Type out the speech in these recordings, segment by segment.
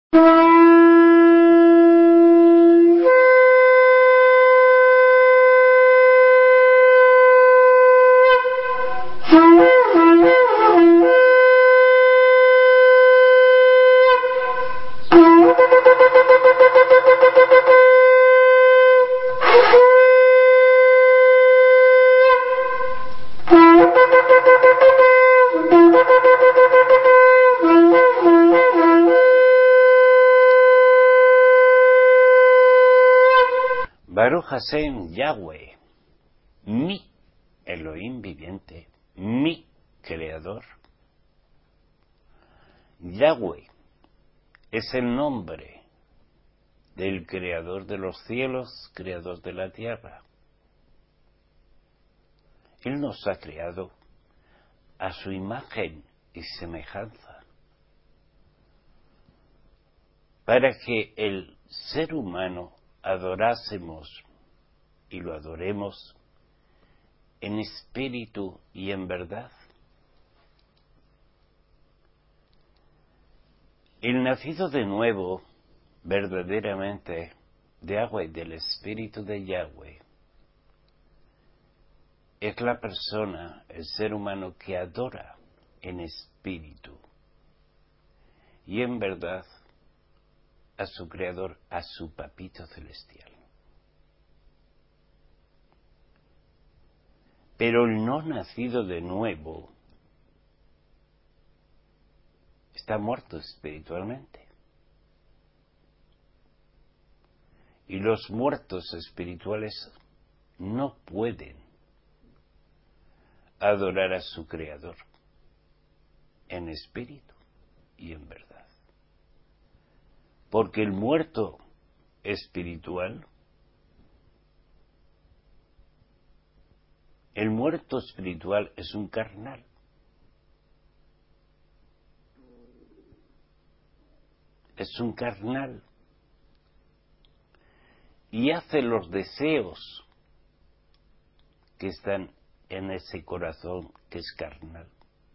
Baruch Hashem Yahweh, mi Elohim viviente, mi creador. Yahweh es el nombre del creador de los cielos, creador de la tierra. Él nos ha creado a su imagen y semejanza, para que el ser humano adorásemos y lo adoremos en espíritu y en verdad. El nacido de nuevo, verdaderamente, de agua y del espíritu de Yahweh, es la persona, el ser humano que adora en espíritu y en verdad a su Creador, a su Papito Celestial. Pero el no nacido de nuevo está muerto espiritualmente. Y los muertos espirituales no pueden adorar a su Creador en espíritu y en verdad. Porque el muerto espiritual, es un carnal. Es un carnal. Y hace los deseos que están en ese corazón que es carnal.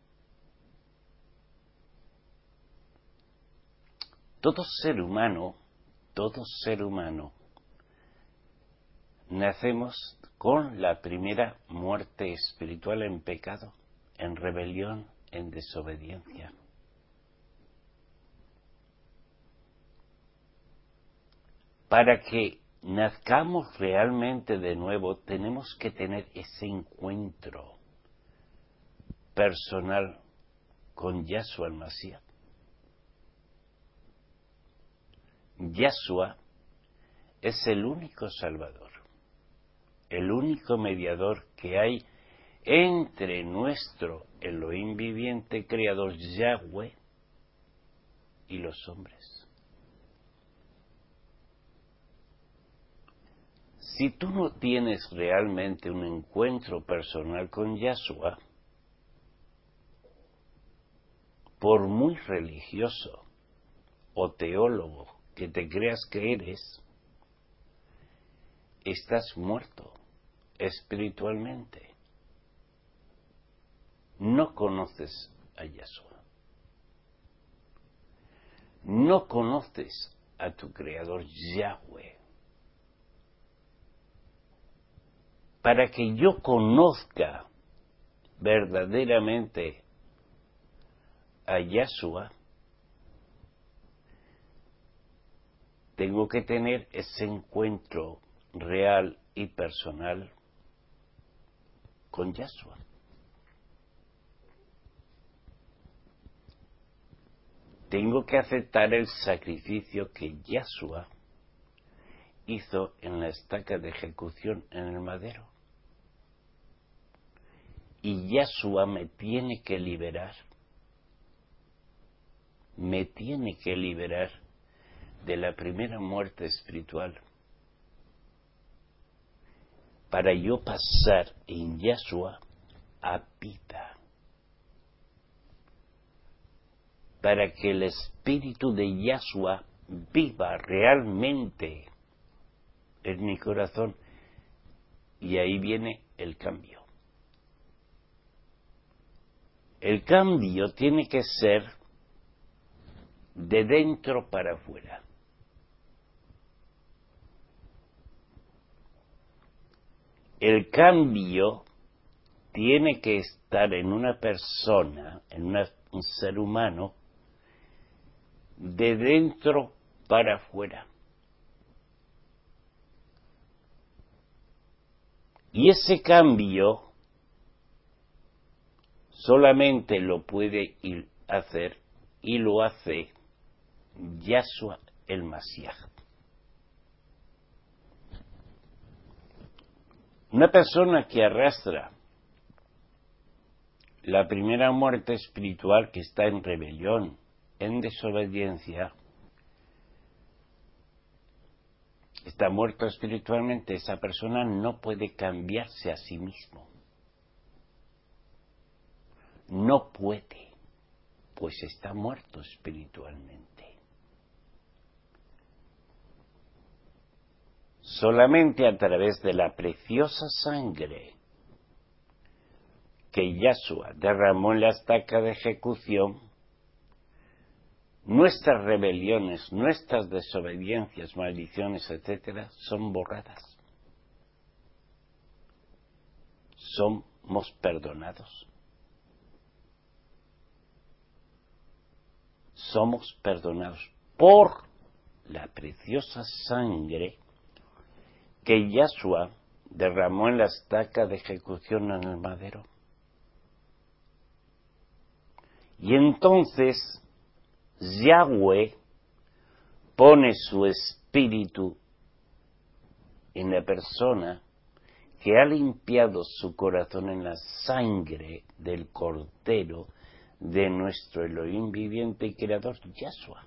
Todo ser humano, nacemos con la primera muerte espiritual en pecado, en rebelión, en desobediencia. Para que nazcamos realmente de nuevo, tenemos que tener ese encuentro personal con Yahshua el Mashiach. Yahshua es el único Salvador, el único mediador que hay entre nuestro Elohim viviente, Creador Yahweh, y los hombres. Si tú no tienes realmente un encuentro personal con Yahshua, por muy religioso o teólogo que te creas que eres, estás muerto espiritualmente. No conoces a Yahshua. No conoces a tu Creador Yahweh. Para que yo conozca verdaderamente a Yahshua, tengo que tener ese encuentro real y personal con Yahshua. Tengo que aceptar el sacrificio que Yahshua hizo en la estaca de ejecución en el madero. Y Yahshua me tiene que liberar. Me tiene que liberar de la primera muerte espiritual para yo pasar en Yahshua a vida, para que el espíritu de Yahshua viva realmente en mi corazón, y ahí viene el cambio. El cambio tiene que ser de dentro para afuera. El cambio tiene que estar en una persona, en un ser humano, de dentro para afuera. Y ese cambio solamente lo puede hacer y lo hace Yahshua el Mashiach. Una persona que arrastra la primera muerte espiritual, que está en rebelión, en desobediencia, está muerto espiritualmente. Esa persona no puede cambiarse a sí mismo. No puede, pues está muerto espiritualmente. Solamente a través de la preciosa sangre que Yahshua derramó en la estaca de ejecución, nuestras rebeliones, nuestras desobediencias, maldiciones, etcétera, son borradas. Somos perdonados. Somos perdonados por la preciosa sangre que Yahshua derramó en la estaca de ejecución en el madero. Y entonces Yahweh pone su espíritu en la persona que ha limpiado su corazón en la sangre del Cordero de nuestro Elohim viviente y creador, Yahshua.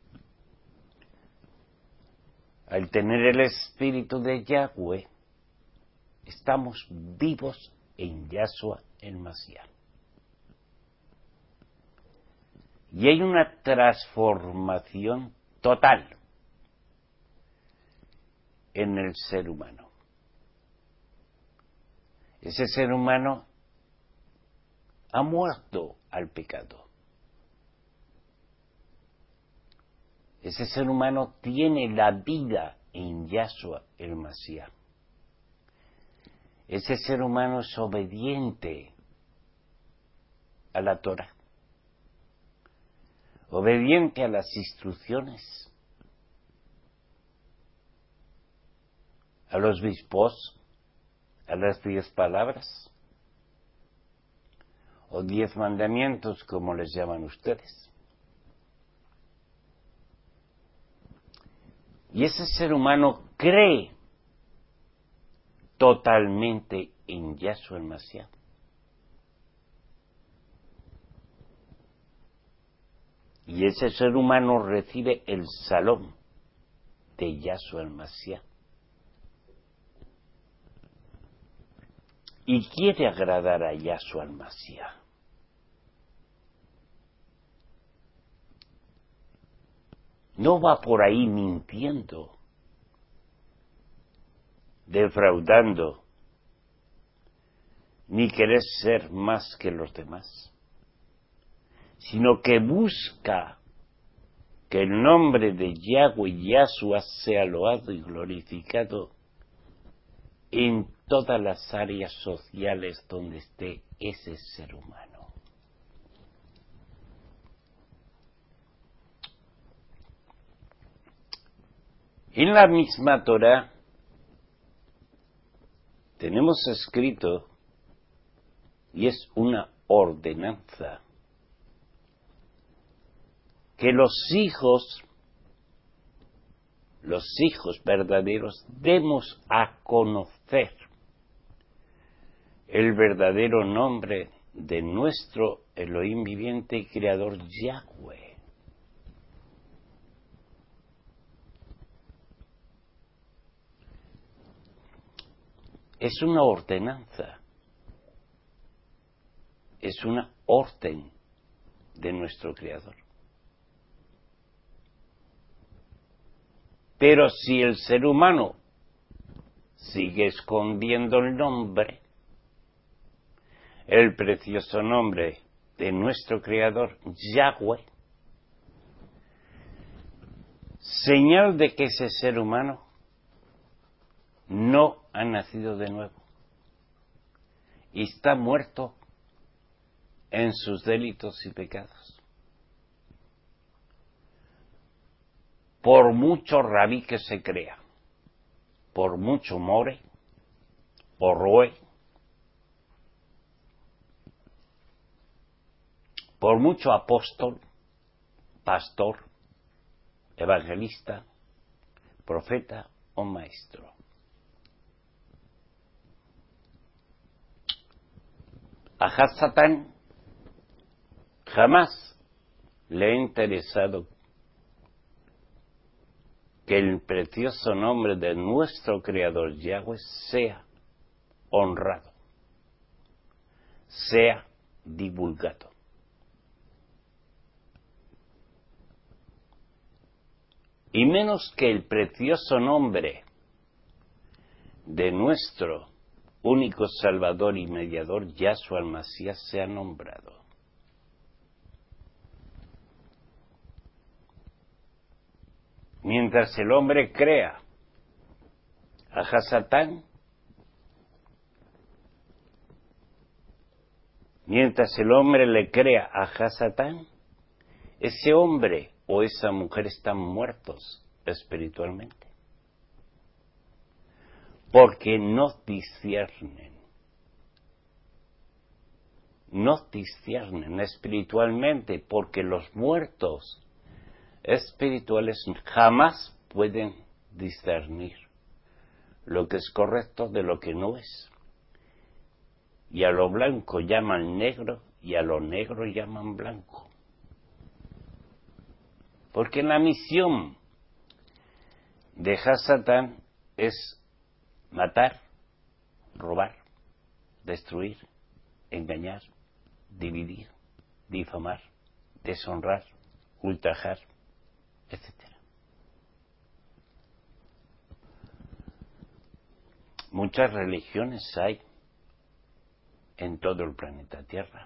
Al tener el espíritu de Yahweh, estamos vivos en Yahshua el Mashiach. Y hay una transformación total en el ser humano. Ese ser humano ha muerto al pecado. Ese ser humano tiene la vida en Yahshua el Mashiach. Ese ser humano es obediente a la Torah, obediente a las instrucciones, a los bispos, a las 10 palabras, o 10 mandamientos, como les llaman ustedes. Y ese ser humano cree totalmente en Yahshua el Mashiach. Y ese ser humano recibe el salón de Yahshua el Mashiach. Y quiere agradar a Yahshua el Mashiach. No va por ahí mintiendo, defraudando, ni querer ser más que los demás, sino que busca que el nombre de Yahweh y Yahshua sea loado y glorificado en todas las áreas sociales donde esté ese ser humano. En la misma Torah tenemos escrito, y es una ordenanza, que los hijos verdaderos demos a conocer el verdadero nombre de nuestro Elohim viviente y creador Yahweh. Es una ordenanza, es una orden de nuestro creador. Pero si el ser humano sigue escondiendo el nombre, el precioso nombre de nuestro creador Yahweh, señal de que ese ser humano no ha nacido de nuevo y está muerto en sus delitos y pecados. Por mucho rabí que se crea, por mucho more o roe, por mucho apóstol, pastor, evangelista, profeta o maestro. A Hasatán jamás le ha interesado que el precioso nombre de nuestro Creador Yahweh sea honrado, sea divulgado. Y menos que el precioso nombre de nuestro único Salvador y Mediador, Yahshua el Masías, sea nombrado. Mientras el hombre crea a Hasatán, mientras el hombre le crea a Hasatán, ese hombre o esa mujer están muertos espiritualmente, porque no disciernen espiritualmente, porque los muertos espirituales jamás pueden discernir lo que es correcto de lo que no es. Y a lo blanco llaman negro y a lo negro llaman blanco. Porque la misión de Hasatán es matar, robar, destruir, engañar, dividir, difamar, deshonrar, ultrajar, etc. Muchas religiones hay en todo el planeta Tierra.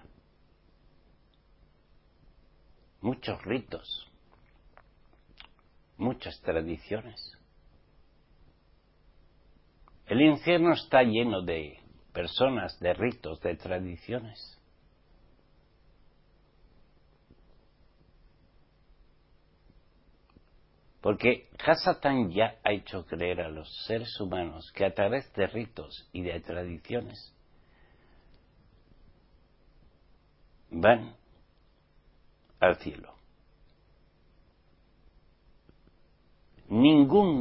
Muchos ritos, muchas tradiciones. El infierno está lleno de personas, de ritos, de tradiciones. Porque Hasatán ya ha hecho creer a los seres humanos que a través de ritos y de tradiciones van al cielo. Ningún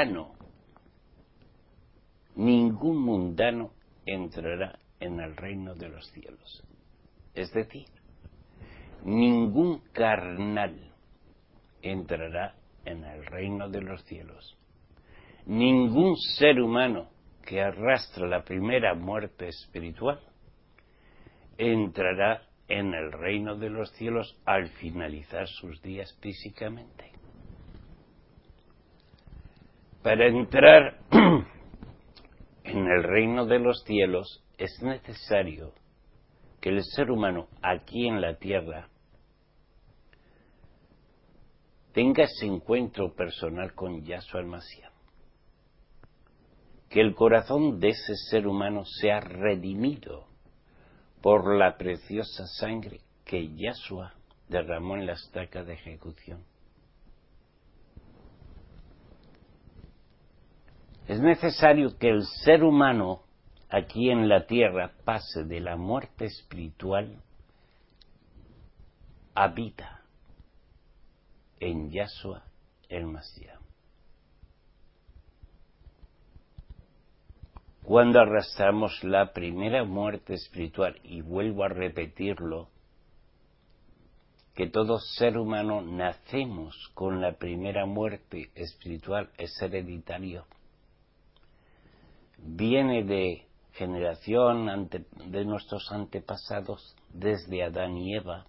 mundano entrará en el reino de los cielos. Es decir, ningún carnal entrará en el reino de los cielos. Ningún ser humano que arrastra la primera muerte espiritual entrará en el reino de los cielos al finalizar sus días físicamente. Para entrar en el reino de los cielos es necesario que el ser humano aquí en la tierra tenga ese encuentro personal con Yahshua el Masías. Que el corazón de ese ser humano sea redimido por la preciosa sangre que Yahshua derramó en la estaca de ejecución. Es necesario que el ser humano aquí en la tierra pase de la muerte espiritual a vida en Yahshua el Masías. Cuando arrastramos la primera muerte espiritual, y vuelvo a repetirlo, que todo ser humano nacemos con la primera muerte espiritual, es hereditario. Viene de generación de nuestros antepasados, desde Adán y Eva.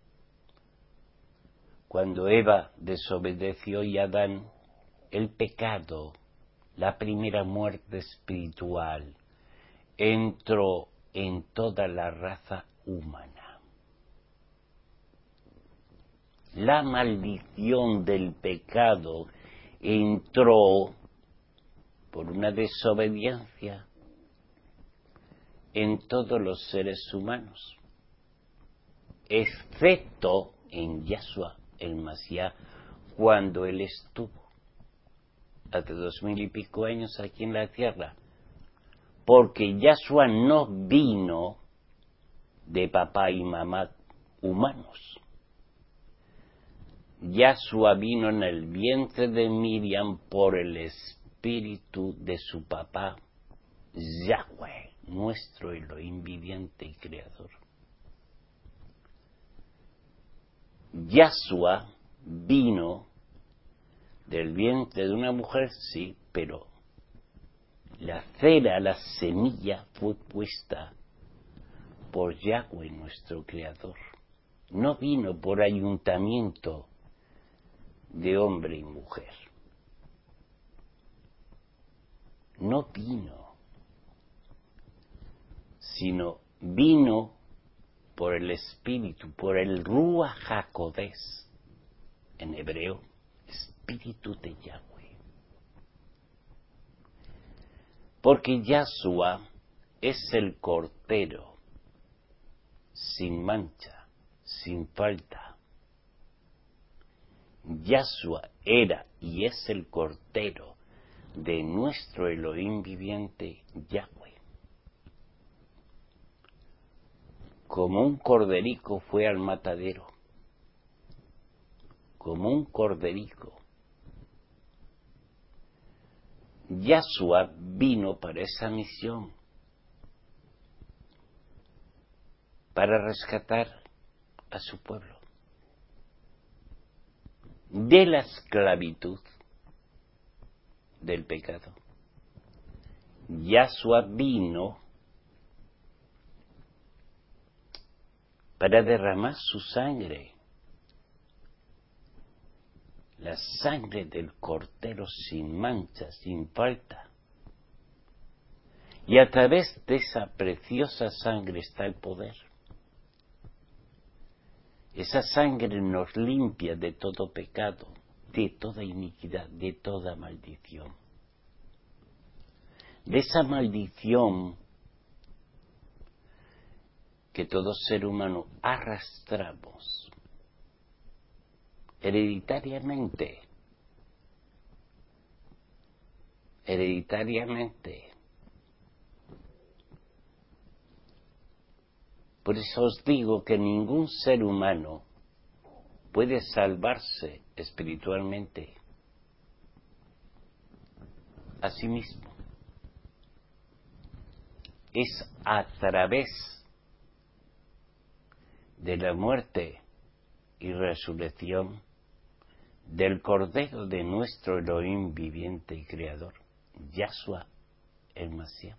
Cuando Eva desobedeció y Adán, el pecado, la primera muerte espiritual, entró en toda la raza humana. la maldición del pecado entró por una desobediencia en todos los seres humanos, excepto en Yahshua el Mashiach, cuando él estuvo hace 2000 y pico años aquí en la tierra, porque Yahshua no vino de papá y mamá humanos. Yahshua vino en el vientre de Miriam por el espíritu de su papá Yahweh, nuestro Elohim viviente y creador. Yahshua vino del vientre de una mujer, sí, pero la cera, la semilla fue puesta por Yahweh, nuestro creador. No vino por ayuntamiento de hombre y mujer. No vino, sino vino por el Espíritu, por el Ruach HaKodesh, en hebreo, Espíritu de Yahweh. Porque Yahshua es el Cordero, sin mancha, sin falta. Yahshua era y es el Cordero de nuestro Elohim viviente Yahweh. Como un corderico fue al matadero, como un corderico. Yahshua vino para esa misión, para rescatar a su pueblo de la esclavitud del pecado. Yahshua vino para derramar su sangre, la sangre del Cordero sin mancha, sin falta. Y a través de esa preciosa sangre está el poder. Esa sangre nos limpia de todo pecado, de toda iniquidad, de toda maldición. De esa maldición que todo ser humano arrastramos hereditariamente. Por eso os digo que ningún ser humano puede salvarse espiritualmente a sí mismo. Es a través de la muerte y resurrección del Cordero de nuestro Elohim viviente y creador, Yahshua el Mashiach.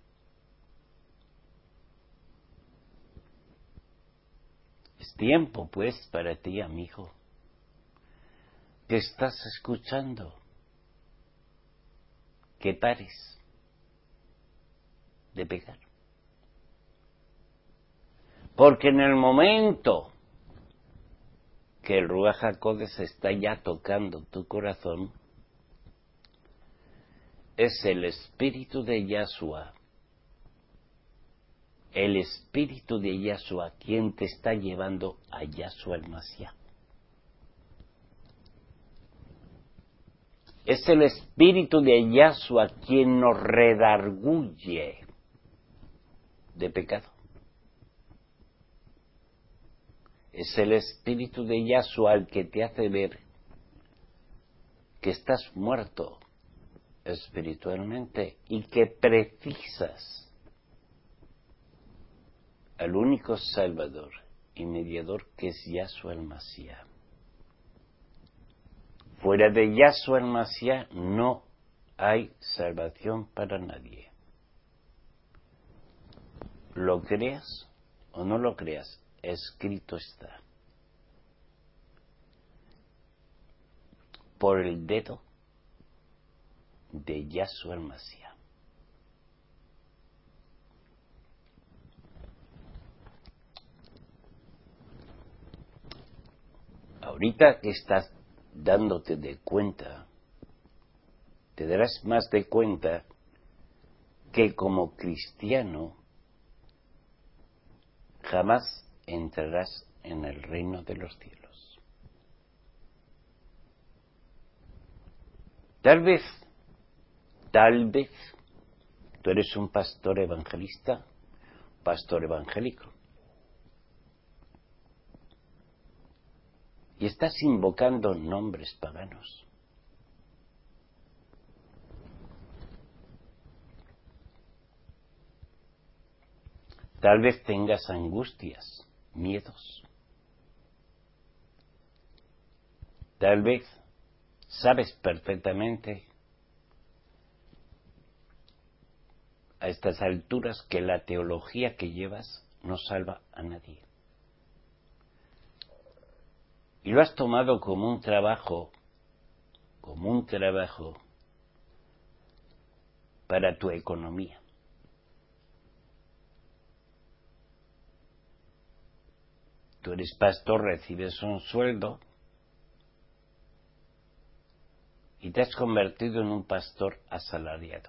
Es tiempo, pues, para ti, amigo, que estás escuchando, que pares de pecar. Porque en el momento que el Ruach HaKodesh está ya tocando tu corazón, es el Espíritu de Yahshua, el Espíritu de Yahshua quien te está llevando a Yahshua el Mashiach. Es el Espíritu de Yahshua quien nos redarguye de pecado. Es el Espíritu de Yahshua el que te hace ver que estás muerto espiritualmente y que precisas al único Salvador y Mediador que es Yahshua el Mashiach. Fuera de Yahshua el Mashiach no hay salvación para nadie. Lo creas o no lo creas, escrito está. Por el dedo de Yahshua el Mashiach. Ahora ahorita que estás dándote de cuenta, te darás más de cuenta que como cristiano jamás entrarás en el reino de los cielos. Tal vez, tú eres un pastor evangelista, pastor evangélico, y estás invocando nombres paganos. Tal vez tengas angustias, miedos. Tal vez sabes perfectamente a estas alturas que la teología que llevas no salva a nadie. Y lo has tomado como un trabajo para tu economía. Tú eres pastor, recibes un sueldo y te has convertido en un pastor asalariado.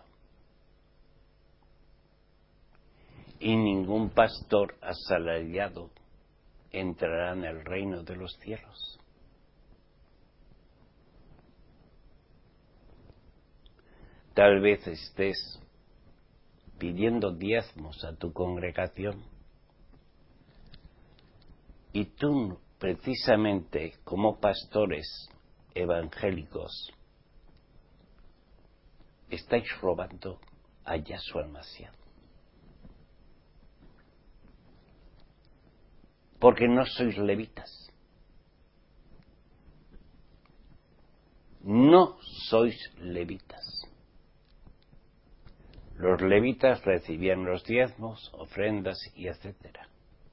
Y ningún pastor asalariado entrará en el reino de los cielos. Tal vez estés pidiendo diezmos a tu congregación y tú, precisamente como pastores evangélicos, estáis robando allá su almacén. Porque no sois levitas. No sois levitas. Los levitas recibían los diezmos, ofrendas y etcétera.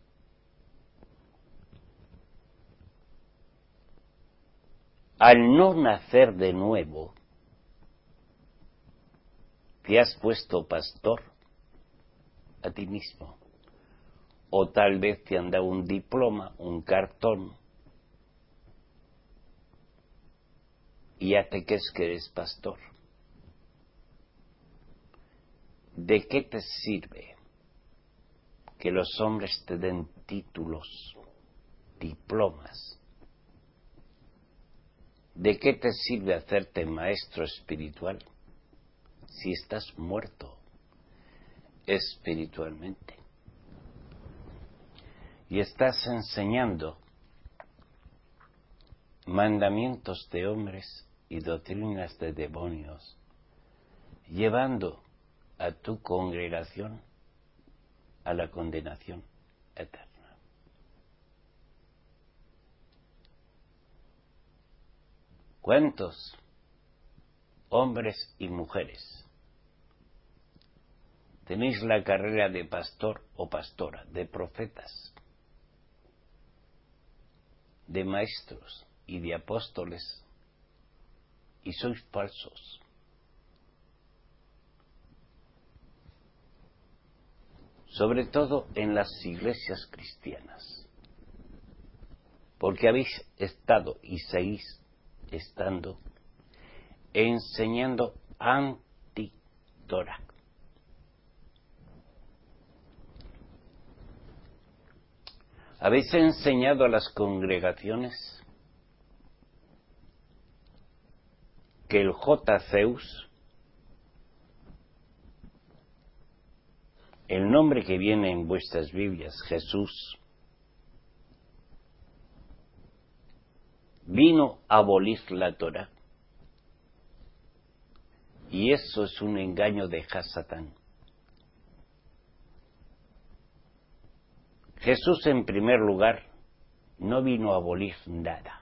Al no nacer de nuevo, te has puesto pastor a ti mismo. O tal vez te han dado un diploma, un cartón, y ya te crees que eres pastor. ¿De qué te sirve que los hombres te den títulos, diplomas? ¿De qué te sirve hacerte maestro espiritual si estás muerto espiritualmente? Y estás enseñando mandamientos de hombres y doctrinas de demonios, llevando a tu congregación a la condenación eterna. ¿Cuántos hombres y mujeres tenéis la carrera de pastor o pastora, de profetas, de maestros y de apóstoles, y sois falsos? Sobre todo en las iglesias cristianas, porque habéis estado y seguís estando enseñando anti-Torah. Habéis enseñado a las congregaciones que el J-Zeus, el nombre que viene en vuestras Biblias, Jesús, vino a abolir la Torah. Y eso es un engaño de Hasatán. Jesús, en primer lugar, no vino a abolir nada.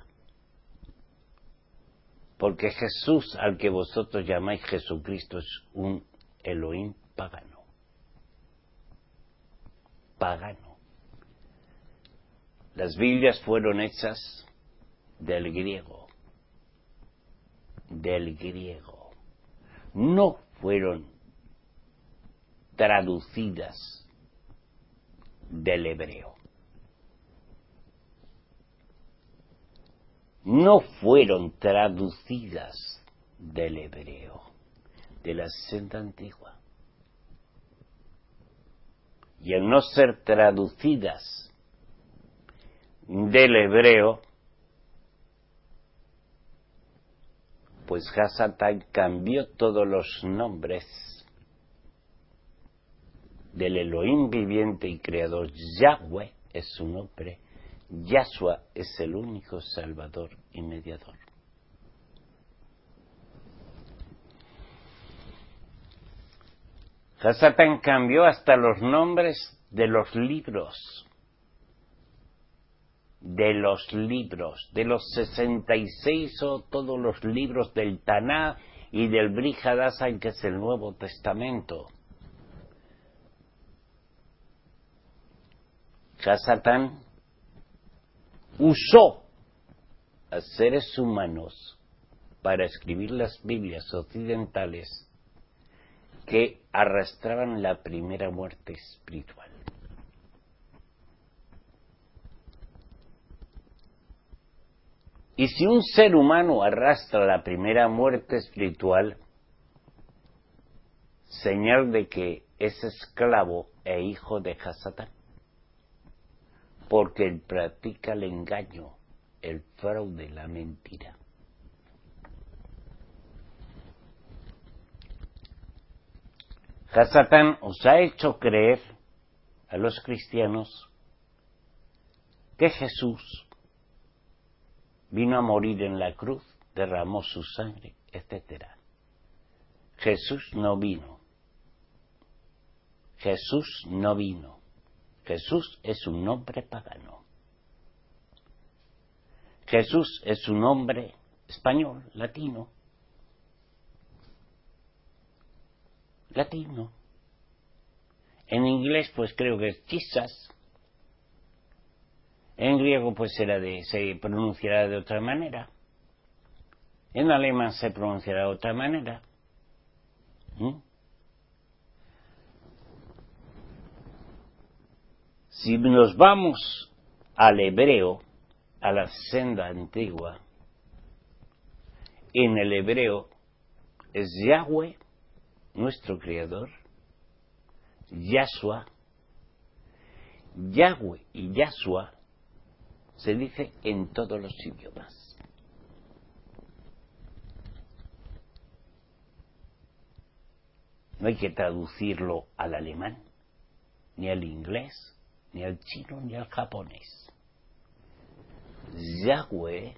Porque Jesús, al que vosotros llamáis Jesucristo, es un Elohim pagano. Pagano. Las Biblias fueron hechas del griego. Del griego. No fueron traducidas del hebreo. no fueron traducidas del hebreo, de la senda antigua. Y al no ser traducidas del hebreo, pues Hasatán cambió todos los nombres del Elohim viviente y creador. Yahweh es su nombre, Yahshua es el único salvador y mediador. Hasatán cambió hasta los nombres de los libros, de los 66 o todos los libros del Taná y del Brit Hadashah, que es el Nuevo Testamento. Hasatán usó a seres humanos para escribir las Biblias occidentales que arrastraban la primera muerte espiritual. Y si un ser humano arrastra la primera muerte espiritual, señal de que es esclavo e hijo de Hasatán, porque él practica el engaño, el fraude, la mentira. Hasatán os ha hecho creer a los cristianos que Jesús vino a morir en la cruz, derramó su sangre, etc. Jesús no vino. Jesús no vino. Jesús es un nombre pagano. Jesús es un nombre español, latino. En inglés pues creo que es Jesus. En griego pues se pronunciará de otra manera. En alemán se pronunciará de otra manera. Si nos vamos al hebreo, a la senda antigua, en el hebreo es Yahweh, nuestro creador, Yahshua. Yahweh y Yahshua se dice en todos los idiomas. No hay que traducirlo al alemán, ni al inglés, ni al chino, ni al japonés. Yahweh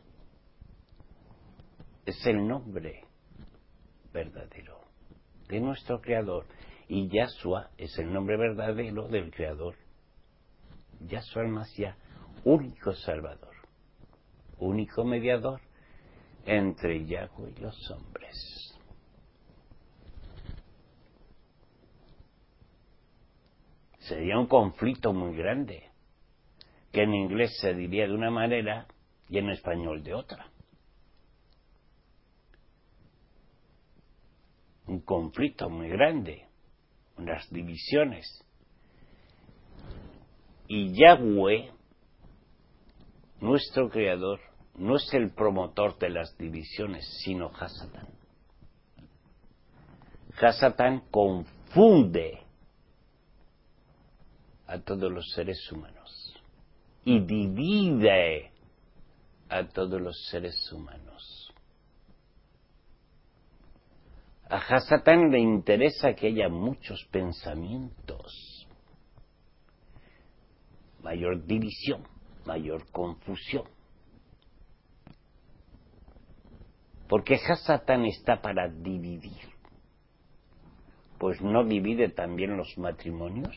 es el nombre verdadero de nuestro Creador y Yahshua es el nombre verdadero del Creador. Yahshua el Mashiach, único Salvador, único mediador entre Yahweh y los hombres. Sería un conflicto muy grande, que en inglés se diría de una manera y en español de otra. Un conflicto muy grande, unas divisiones. Y Yahweh, nuestro Creador, no es el promotor de las divisiones, sino Hasatán. Hasatán confunde a todos los seres humanos y divide a todos los seres humanos. A Hasatán le interesa que haya muchos pensamientos, mayor división, mayor confusión. Porque Hasatán está para dividir. Pues no divide también los matrimonios.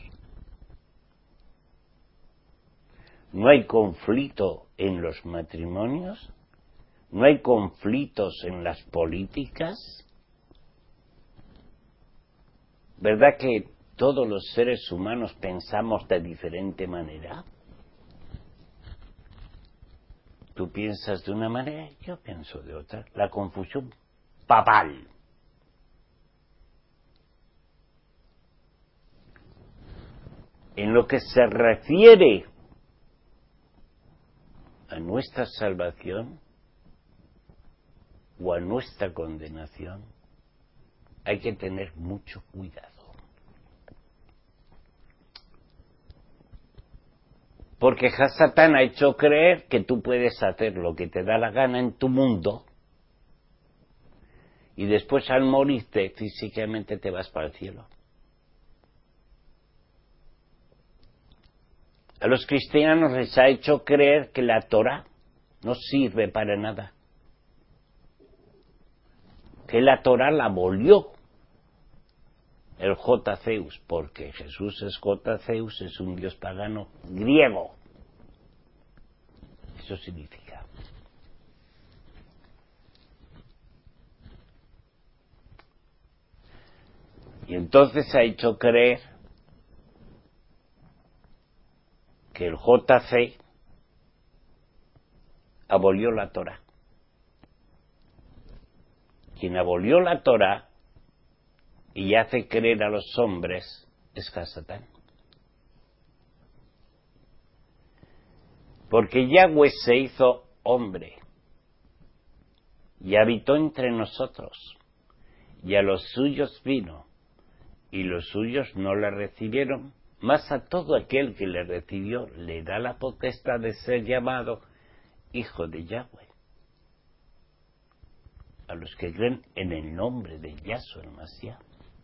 No hay conflicto en los matrimonios, no hay conflictos en las políticas. ¿Verdad que todos los seres humanos pensamos de diferente manera? Tú piensas de una manera, yo pienso de otra. La confusión papal. En lo que se refiere a nuestra salvación, o a nuestra condenación, hay que tener mucho cuidado. Porque Satán ha hecho creer que tú puedes hacer lo que te da la gana en tu mundo y después al morirte físicamente te vas para el cielo. A los cristianos les ha hecho creer que la Torá no sirve para nada, que la Torá la abolió el J. Zeus, porque Jesús es J. Zeus, es un dios pagano griego. Eso significa. Y entonces ha hecho creer que el JC abolió la Torá. Quien abolió la Torá y hace creer a los hombres es Satán. Porque Yahweh se hizo hombre y habitó entre nosotros, y a los suyos vino, y los suyos no le recibieron, mas a todo aquel que le recibió le da la potestad de ser llamado hijo de Yahweh, a los que creen en el nombre de Yahshua el Mashiach.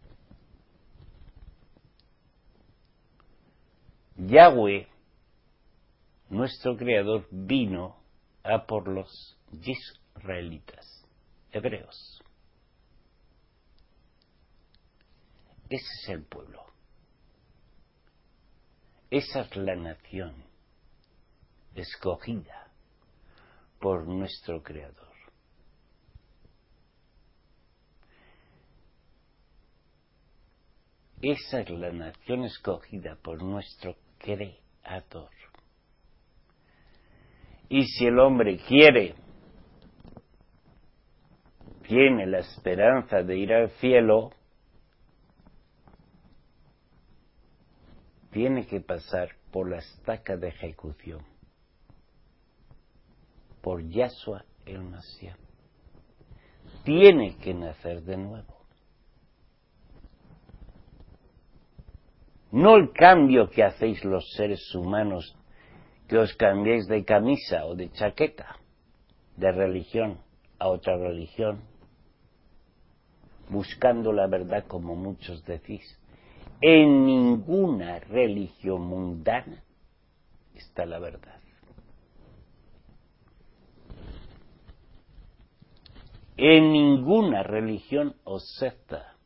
Yahweh, nuestro Creador, vino a por los israelitas, hebreos. Ese es el pueblo. Esa es la nación escogida por nuestro Creador. Esa es la nación escogida por nuestro Creador. Y si el hombre quiere, tiene la esperanza de ir al cielo, tiene que pasar por la estaca de ejecución, por Yahshua el Mashiach. Tiene que nacer de nuevo. No el cambio que hacéis los seres humanos, que os cambiéis de camisa o de chaqueta, de religión a otra religión, buscando la verdad como muchos decís. En ninguna religión mundana está la verdad. En ninguna religión o secta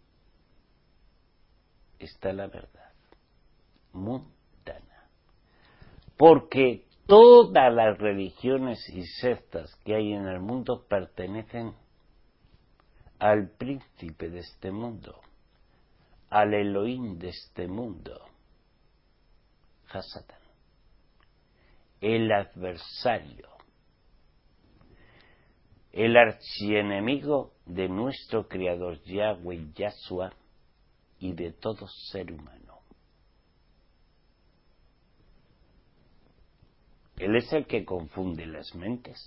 está la verdad mundana. Porque todas las religiones y sectas que hay en el mundo pertenecen al príncipe de este mundo, al Elohim de este mundo, Satán, el adversario, el archienemigo de nuestro Creador Yahweh Yahshua y de todo ser humano. Él es el que confunde las mentes.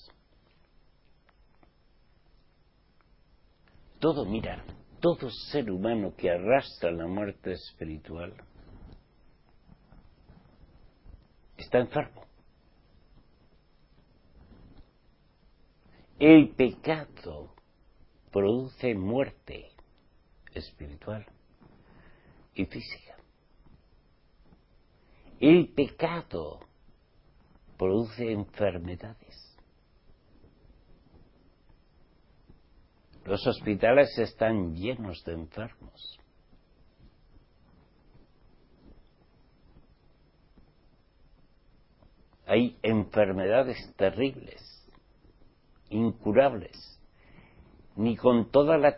Todo ser humano que arrastra la muerte espiritual está enfermo. El pecado produce muerte espiritual y física. El pecado produce enfermedades. Los hospitales están llenos de enfermos. Hay enfermedades terribles, incurables. Ni con toda la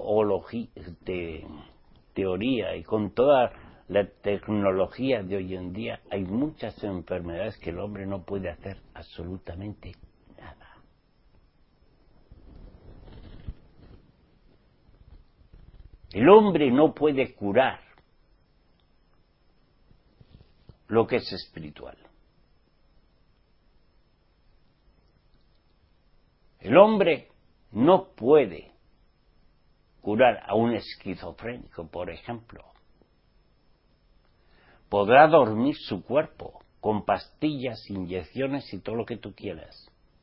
teoría y con toda la tecnología de hoy en día, hay muchas enfermedades que el hombre no puede hacer absolutamente nada. El hombre no puede curar lo que es espiritual. El hombre no puede curar a un esquizofrénico, por ejemplo. Podrá dormir su cuerpo con pastillas, inyecciones y todo lo que tú quieras.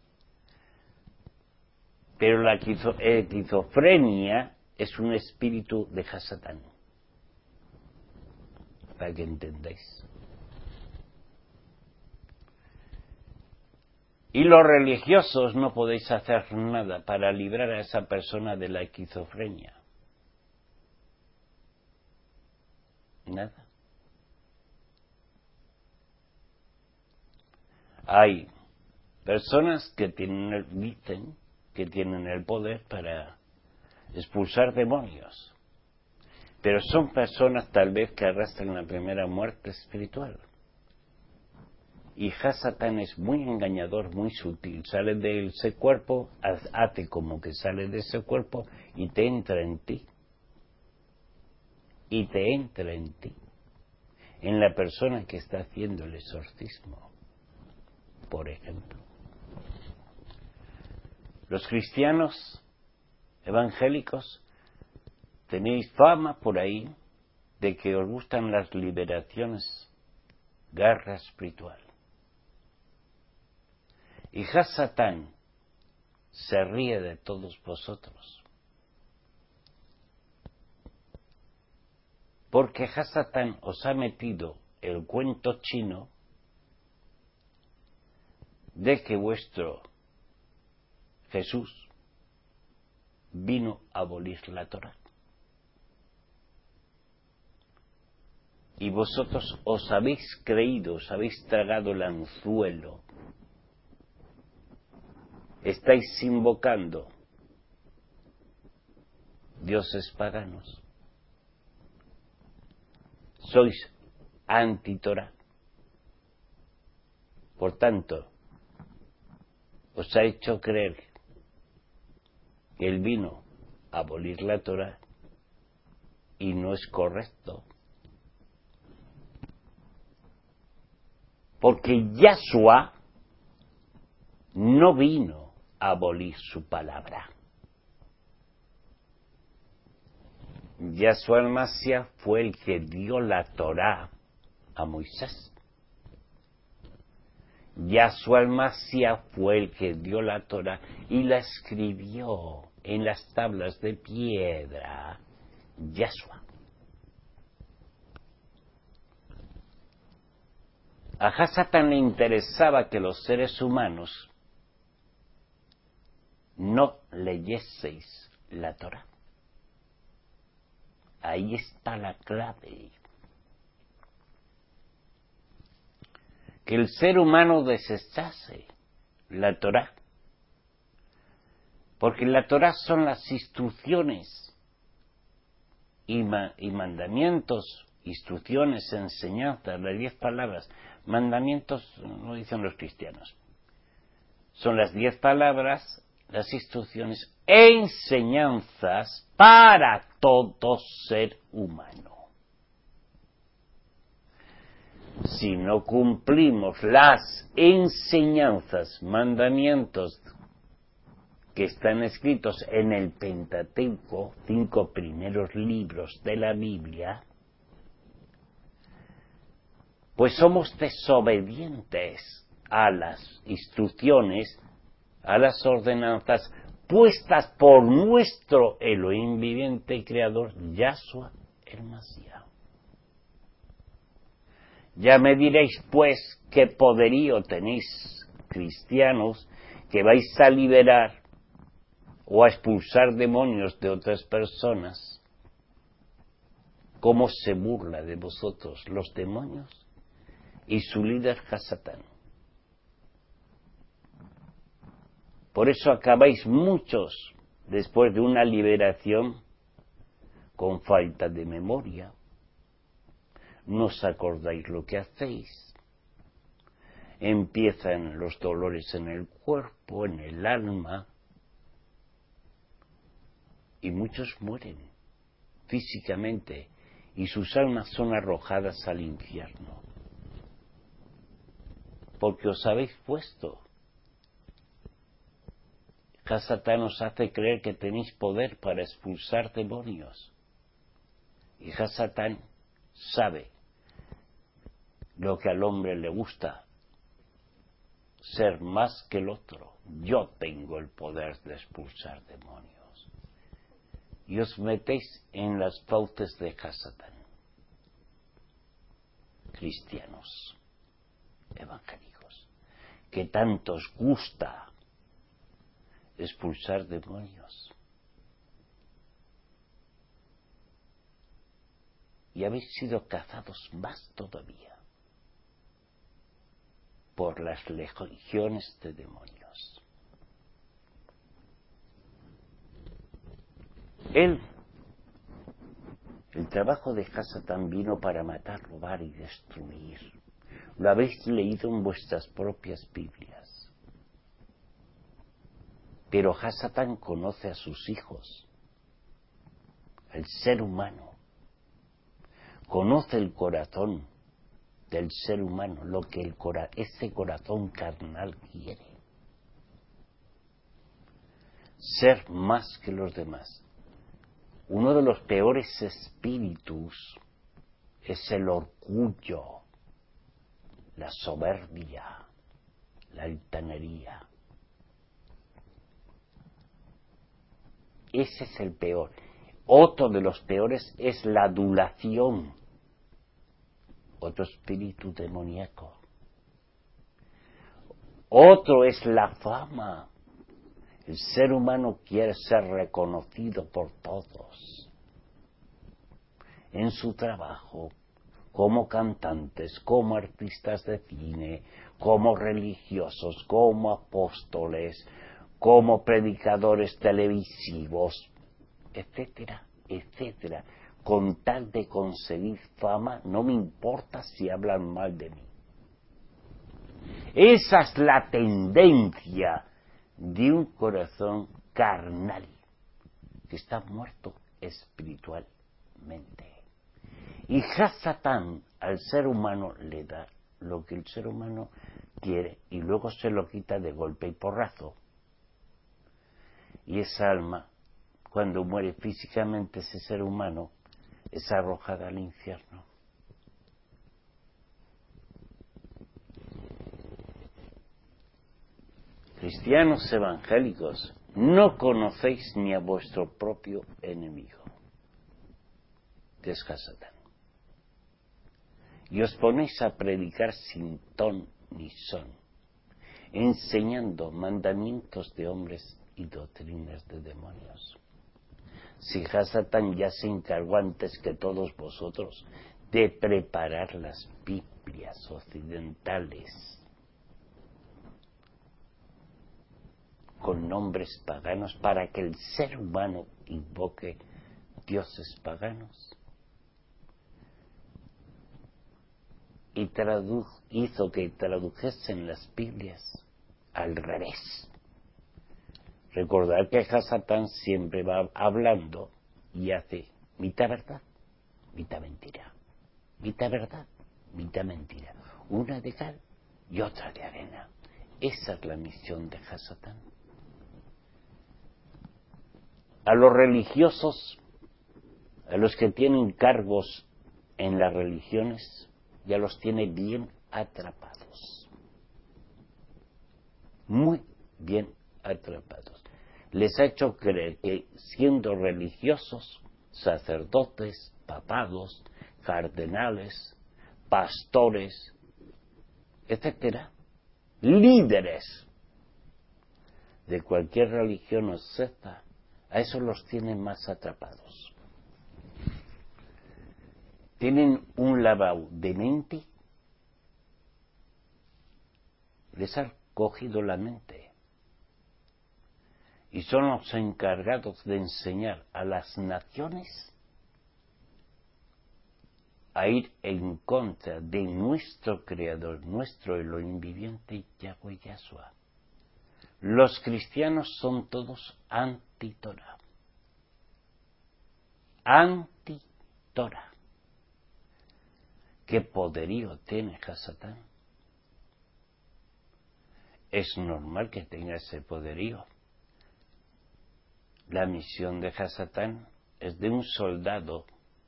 Pero la esquizofrenia es un espíritu de Hasatán, para que entendáis. Y los religiosos no podéis hacer nada para librar a esa persona de la esquizofrenia. Nada. Hay personas que dicen que tienen el poder para expulsar demonios, pero son personas tal vez que arrastran la primera muerte espiritual. Y Hasatán es muy engañador, muy sutil. Sale de ese cuerpo, hace como que sale de ese cuerpo y te entra en ti. Y te entra en ti, en la persona que está haciendo el exorcismo, por ejemplo. Los cristianos evangélicos tenéis fama por ahí de que os gustan las liberaciones, guerra espiritual. Y Hasatán se ríe de todos vosotros. Porque Hasatán os ha metido el cuento chino de que vuestro Jesús vino a abolir la Torá. Y vosotros os habéis creído, os habéis tragado el anzuelo. Estáis invocando dioses paganos. Sois anti-Torá. Por tanto, os ha hecho creer que Él vino a abolir la Torá y no es correcto. Porque Yahshua no vino a abolir su palabra. Yahshua el Mashiach fue el que dio la Torá a Moisés. Yahshua el Mashiach fue el que dio la Torá y la escribió en las tablas de piedra. Yahshua. A Hasatán le interesaba que los seres humanos no leyeseis la Torá. Ahí está la clave. Que el ser humano desechase la Torá. Porque la Torá son las instrucciones y mandamientos, instrucciones, enseñanzas, las 10 palabras. Mandamientos no dicen los cristianos. Son las 10 palabras, las instrucciones, enseñanzas para todo ser humano. Si no cumplimos las enseñanzas, mandamientos que están escritos en el Pentateuco, 5 primeros libros de la Biblia, pues somos desobedientes a las instrucciones, a las ordenanzas puestas por nuestro Elohim viviente y creador, Yahshua el Mashiach. Ya me diréis, pues, qué poderío tenéis, cristianos, que vais a liberar o a expulsar demonios de otras personas. ¿Cómo se burla de vosotros los demonios y su líder Hasatán? Por eso acabáis muchos, después de una liberación, con falta de memoria. No os acordáis lo que hacéis. Empiezan los dolores en el cuerpo, en el alma, y muchos mueren físicamente y sus almas son arrojadas al infierno. Porque os habéis puesto Hasatán os hace creer que tenéis poder para expulsar demonios. Y Hasatán sabe lo que al hombre le gusta, ser más que el otro. Yo tengo el poder de expulsar demonios. Y os metéis en las fauces de Hasatán. Cristianos evangélicos, que tanto os gusta expulsar demonios. Y habéis sido cazados más todavía por las legiones de demonios. El trabajo de Hasatán vino para matar, robar y destruir. Lo habéis leído en vuestras propias Biblias. Pero Hasatán conoce a sus hijos, al ser humano. Conoce el corazón del ser humano, lo que ese corazón carnal quiere. Ser más que los demás. Uno de los peores espíritus es el orgullo, la soberbia, la altanería. Ese es el peor. Otro de los peores es la adulación, otro espíritu demoníaco. Otro es la fama. El ser humano quiere ser reconocido por todos. En su trabajo, como cantantes, como artistas de cine, como religiosos, como apóstoles, como predicadores televisivos, etcétera, etcétera. Con tal de conseguir fama, no me importa si hablan mal de mí. Esa es la tendencia de un corazón carnal que está muerto espiritualmente. Y Hasatán al ser humano le da lo que el ser humano quiere y luego se lo quita de golpe y porrazo. Y esa alma, cuando muere físicamente ese ser humano, es arrojada al infierno. Cristianos evangélicos, no conocéis ni a vuestro propio enemigo, que es Hasatán. Y os ponéis a predicar sin ton ni son, enseñando mandamientos de hombres y doctrinas de demonios. Si Hasatán ya se encargó antes que todos vosotros de preparar las Biblias occidentales con nombres paganos para que el ser humano invoque dioses paganos, y hizo que tradujesen las Biblias al revés. Recordad que Hasatán siempre va hablando y hace mitad verdad, mitad mentira, mitad verdad, mitad mentira, una de cal y otra de arena. Esa es la misión de Hasatán. A los religiosos, a los que tienen cargos en las religiones, ya los tiene bien atrapados. Muy bien atrapados. Les ha hecho creer que siendo religiosos, sacerdotes, papados, cardenales, pastores, etcétera, líderes de cualquier religión o secta, a esos los tienen más atrapados. Tienen un lavado de mente, les ha cogido la mente y son los encargados de enseñar a las naciones a ir en contra de nuestro Creador, nuestro Elohim viviente, Yahweh Yahshua. Los cristianos son todos anti-Torah. Anti-Torah. ¿Qué poderío tiene Hasatán? Es normal que tenga ese poderío. La misión de Hasatán es de un soldado,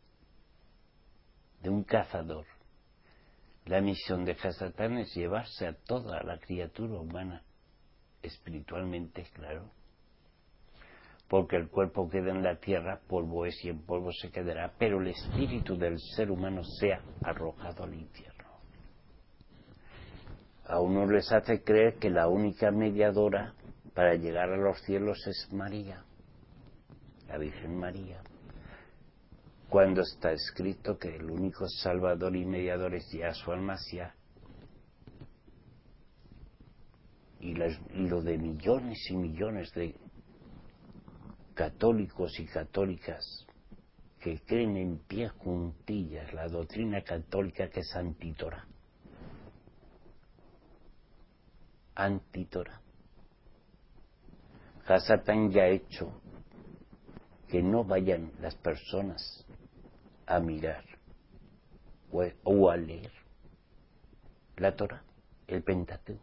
de un cazador. La misión de Hasatán es llevarse a toda la criatura humana, espiritualmente, claro. Porque el cuerpo queda en la tierra, polvo es y en polvo se quedará, pero el espíritu del ser humano sea arrojado al infierno. A unos les hace creer que la única mediadora para llegar a los cielos es María, la Virgen María, cuando está escrito que el único salvador y mediador es Yahshua el Mashiach. Y lo de millones y millones de católicos y católicas que creen en pie juntillas la doctrina católica que es antitora. Antitora. Hasatán ya ha hecho que no vayan las personas a mirar o a leer la Torah, el Pentateuco.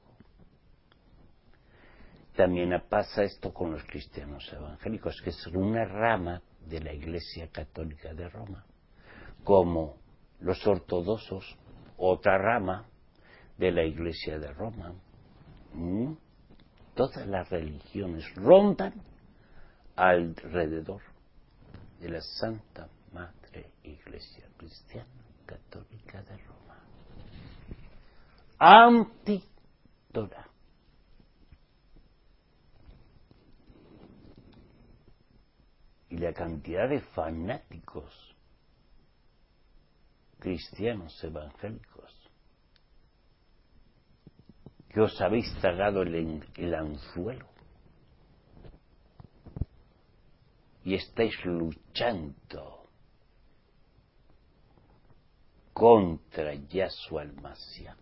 También pasa esto con los cristianos evangélicos, que es una rama de la Iglesia Católica de Roma, como los ortodoxos, otra rama de la Iglesia de Roma. Todas las religiones rondan alrededor de la Santa Madre Iglesia Cristiana Católica de Roma. Antitora. Y la cantidad de fanáticos cristianos evangélicos que os habéis tragado el anzuelo y estáis luchando contra Yahshua el Mashiach,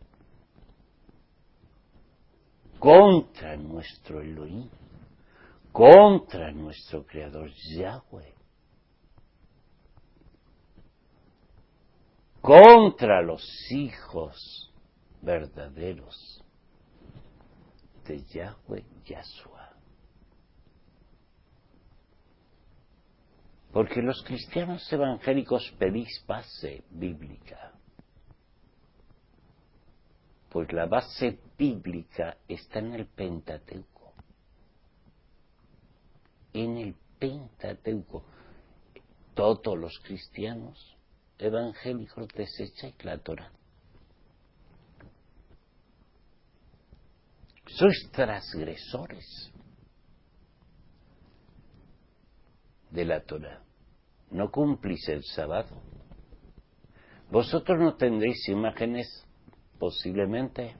contra nuestro Elohim, contra nuestro Creador Yahweh, contra los hijos verdaderos de Yahweh Yahshua. Porque los cristianos evangélicos pedís base bíblica. Pues la base bíblica está en el Pentateuco. En el Pentateuco. Todos los cristianos evangélicos desecháis la Torah. Sois transgresores de la Torah. No cumplís el sábado. Vosotros no tendréis imágenes, posiblemente,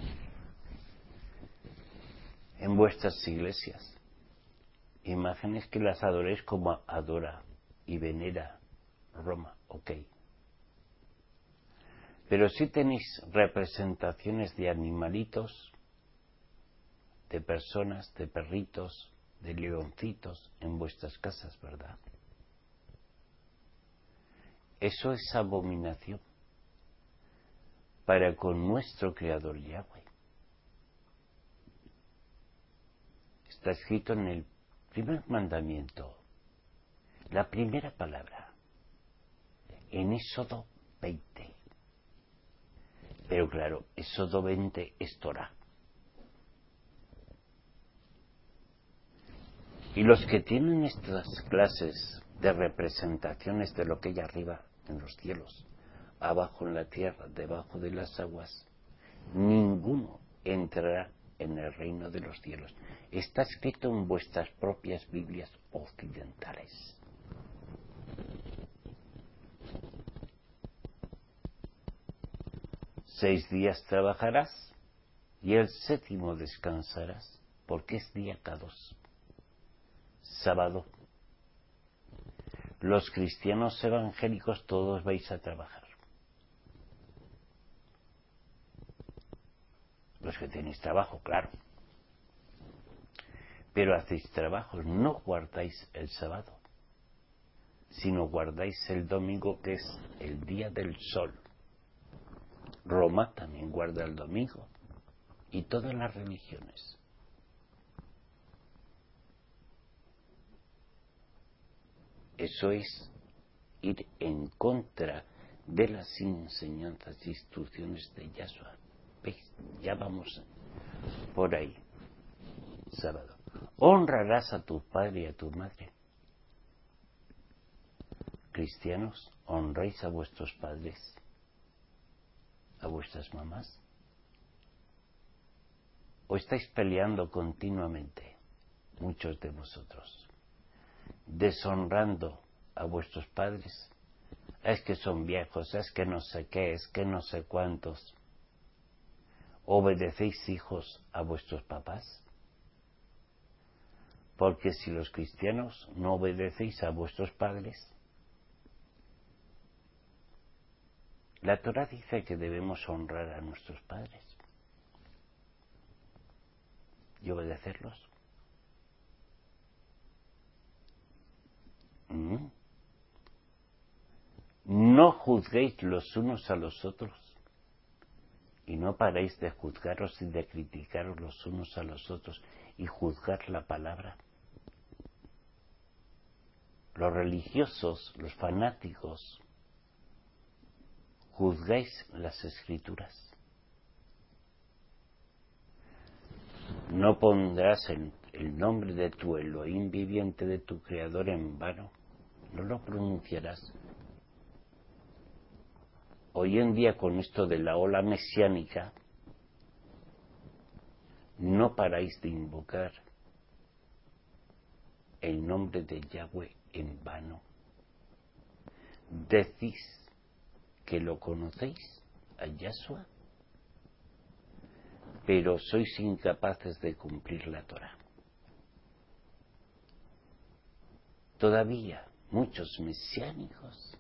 en vuestras iglesias. Imágenes que las adoréis como adora y venera Roma, ok. Pero sí tenéis representaciones de animalitos, de personas, de perritos, de leoncitos en vuestras casas, ¿verdad? Eso es abominación para con nuestro Creador Yahweh. Está escrito en el primer mandamiento, la primera palabra, en Éxodo 20. Pero claro, Éxodo 20 es Torah. Y los que tienen estas clases de representaciones de lo que hay arriba en los cielos, abajo en la tierra, debajo de las aguas, ninguno entrará en el reino de los cielos. Está escrito en vuestras propias Biblias occidentales. Seis días trabajarás y el séptimo descansarás, porque es día K2, sábado. Los cristianos evangélicos todos vais a trabajar. Los que tenéis trabajo, claro. Pero hacéis trabajos, no guardáis el sábado, sino guardáis el domingo, que es el día del sol. Roma también guarda el domingo, y todas las religiones. Eso es ir en contra de las enseñanzas e instrucciones de Yahshua. ¿Veis? Ya vamos por ahí. Sábado. Honrarás a tu padre y a tu madre. Cristianos, honréis a vuestros padres, a vuestras mamás. ¿O estáis peleando continuamente, muchos de vosotros, deshonrando a vuestros padres? Es que son viejos, es que no sé qué, es que no sé cuántos. ¿Obedecéis, hijos, a vuestros papás? Porque si los cristianos no obedecéis a vuestros padres, la Torá dice que debemos honrar a nuestros padres y obedecerlos. No juzguéis los unos a los otros y no paréis de juzgaros y de criticaros los unos a los otros y juzgar la palabra. Los religiosos, los fanáticos, juzgáis las Escrituras. No pondrás el nombre de tu Elohim viviente, de tu Creador, en vano. No lo pronunciarás. Hoy en día, con esto de la ola mesiánica, no paráis de invocar el nombre de Yahweh en vano. Decís que lo conocéis, a Yahshua, pero sois incapaces de cumplir la Torá. Todavía muchos mesiánicos,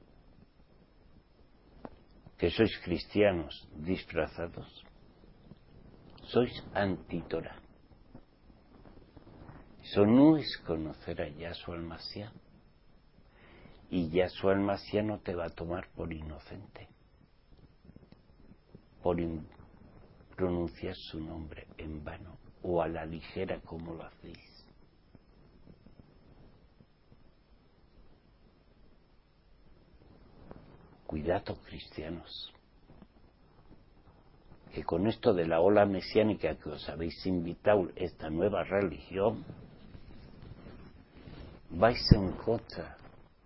que sois cristianos disfrazados, sois anti-Torá. Eso no es conocer a Yahshua el Mashiach. Y Yahshua el Mashiach no te va a tomar por inocente, por pronunciar su nombre en vano o a la ligera como lo hacéis. Cuidado, cristianos, que con esto de la ola mesiánica que os habéis invitado, esta nueva religión, vais en contra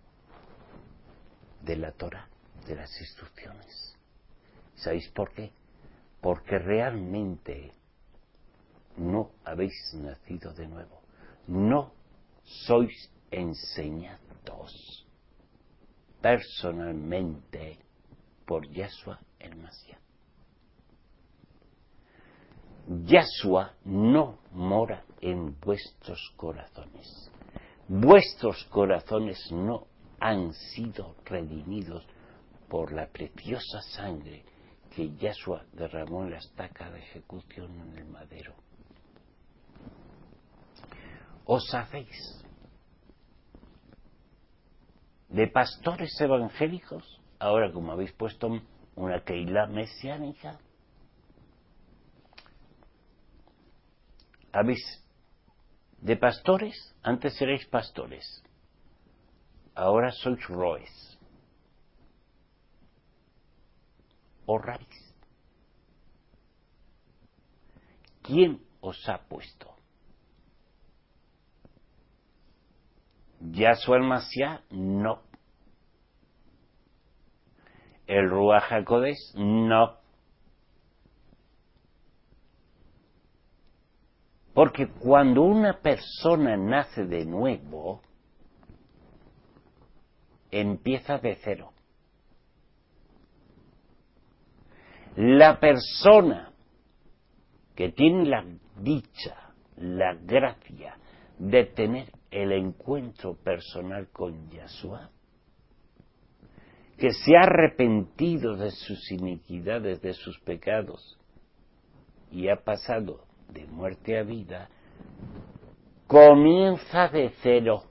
de la Torá, de las instrucciones. ¿Sabéis por qué? Porque realmente no habéis nacido de nuevo. No sois enseñados personalmente por Yahshua el Mashiach. Yahshua no mora en vuestros corazones. Vuestros corazones no han sido redimidos por la preciosa sangre que Yahshua derramó en la estaca de ejecución en el madero. ¿Os hacéis de pastores evangélicos? Ahora, como habéis puesto una keilá mesiánica, habéis de pastores, antes erais pastores, ahora sois roes o rabís. ¿Quién os ha puesto? ¿Yahshua el Mashiach? No. ¿El Ruach HaKodesh? No. Porque cuando una persona nace de nuevo, empieza de cero. La persona que tiene la dicha, la gracia de tener el encuentro personal con Yahshua, que se ha arrepentido de sus iniquidades, de sus pecados, y ha pasado de muerte a vida, comienza de cero.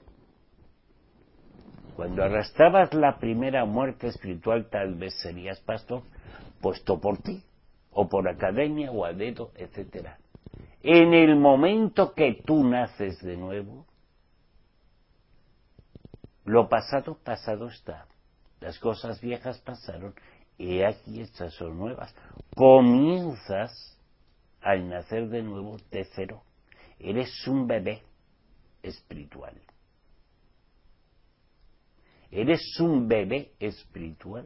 Cuando arrastrabas la primera muerte espiritual, tal vez serías pastor, puesto por ti, o por academia, o a dedo, etc. En el momento que tú naces de nuevo, Lo pasado, pasado está. Las cosas viejas pasaron y aquí estas son nuevas. Comienzas al nacer de nuevo de cero. Eres un bebé espiritual. Eres un bebé espiritual.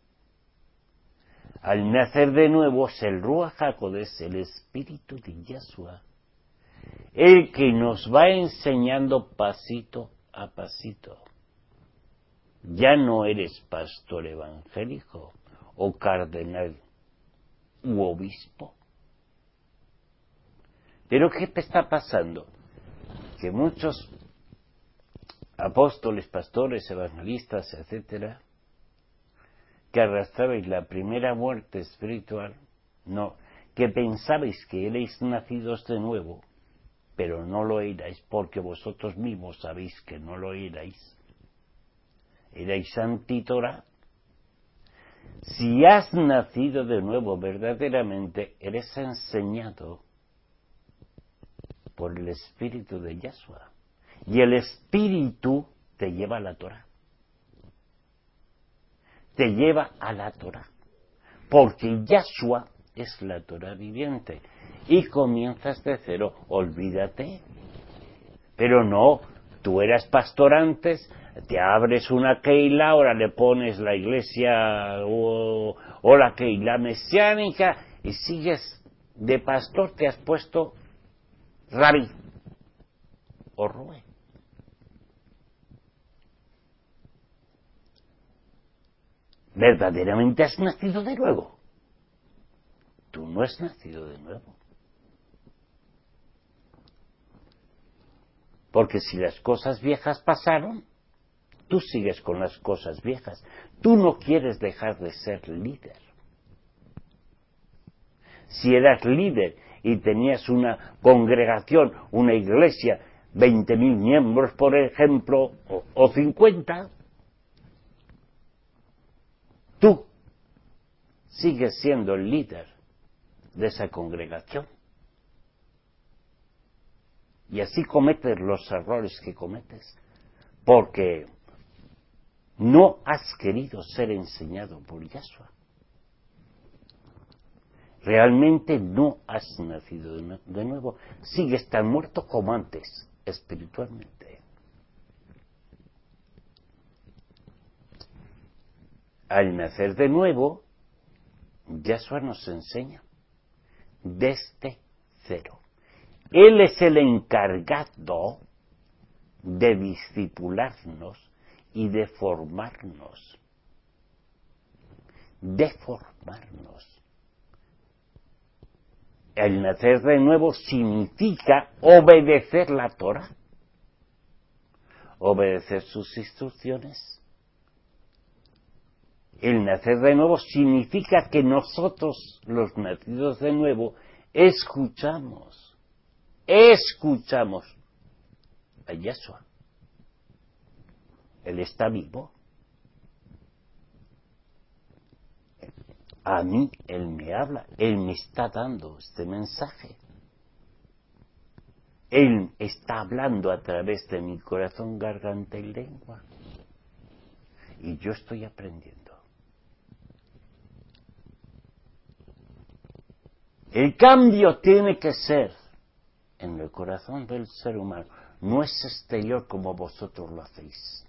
Al nacer de nuevo es el Ruach HaKodesh, el Espíritu de Yahshua, el que nos va enseñando pasito a pasito. Ya no eres pastor evangélico o cardenal u obispo. Pero ¿qué te está pasando? Que muchos apóstoles, pastores, evangelistas, etcétera, que arrastrabais la primera muerte espiritual, no, que pensabais que erais nacidos de nuevo, pero no lo erais, porque vosotros mismos sabéis que no lo erais. Erais antítora. Si has nacido de nuevo verdaderamente, eres enseñado por el Espíritu de Yahshua. Y el Espíritu te lleva a la Torah. Te lleva a la Torah. Porque Yahshua es la Torah viviente. Y comienzas de cero. Olvídate. Pero no, tú eras pastor antes, te abres una Keilah, ahora le pones la iglesia o la Keilah mesiánica y sigues de pastor, te has puesto rabí o roe. ¿Verdaderamente has nacido de nuevo? Tú no has nacido de nuevo. Porque si las cosas viejas pasaron, tú sigues con las cosas viejas. Tú no quieres dejar de ser líder. Si eras líder y tenías una congregación, una iglesia, 20.000 miembros, por ejemplo, o 50, tú sigues siendo el líder de esa congregación. Y así cometes los errores que cometes, porque no has querido ser enseñado por Yahshua. Realmente no has nacido de nuevo. Sigues tan muerto como antes, espiritualmente. Al nacer de nuevo, Yahshua nos enseña desde cero. Él es el encargado de discipularnos y de formarnos. De formarnos. El nacer de nuevo significa obedecer la Torah, obedecer sus instrucciones. El nacer de nuevo significa que nosotros, los nacidos de nuevo, escuchamos a Yahshua. Él está vivo. A mí Él me habla, Él me está dando este mensaje. Él está hablando a través de mi corazón, garganta y lengua. Y yo estoy aprendiendo. El cambio tiene que ser en el corazón del ser humano. No es exterior como vosotros lo hacéis.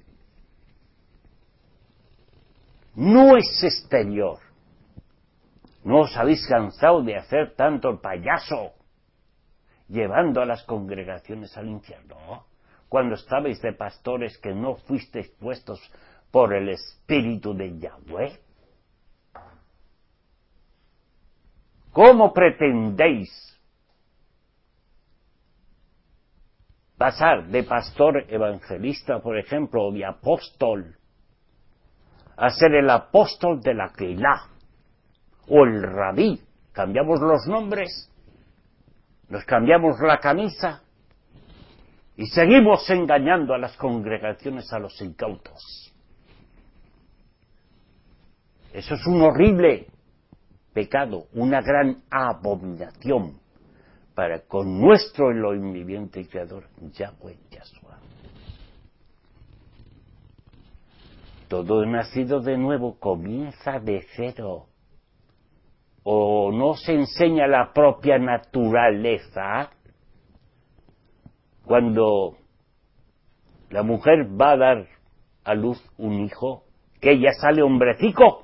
No es exterior. ¿No os habéis cansado de hacer tanto el payaso, llevando a las congregaciones al infierno? Cuando estabais de pastores que no fuisteis puestos por el Espíritu de Yahweh. ¿Cómo pretendéis pasar de pastor evangelista, por ejemplo, o de apóstol, a ser el apóstol de la Keilah? O el rabí, cambiamos los nombres, nos cambiamos la camisa y seguimos engañando a las congregaciones, a los incautos. Eso es un horrible pecado, una gran abominación para con nuestro Elohim viviente y creador, Yahweh Yahshua. Todo nacido de nuevo comienza de cero. ¿O no se enseña la propia naturaleza? Cuando la mujer va a dar a luz un hijo, que ella sale hombrecico.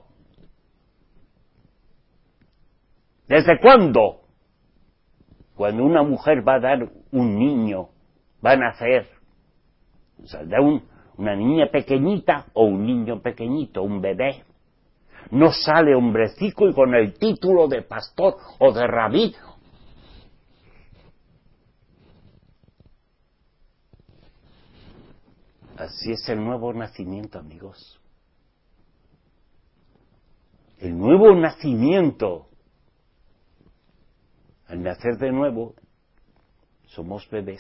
¿Desde cuándo? Cuando una mujer va a dar un niño, va a nacer, saldrá una niña pequeñita o un niño pequeñito, un bebé. No sale hombrecico y con el título de pastor o de rabí. Así es el nuevo nacimiento, amigos. El nuevo nacimiento. Al nacer de nuevo, somos bebés.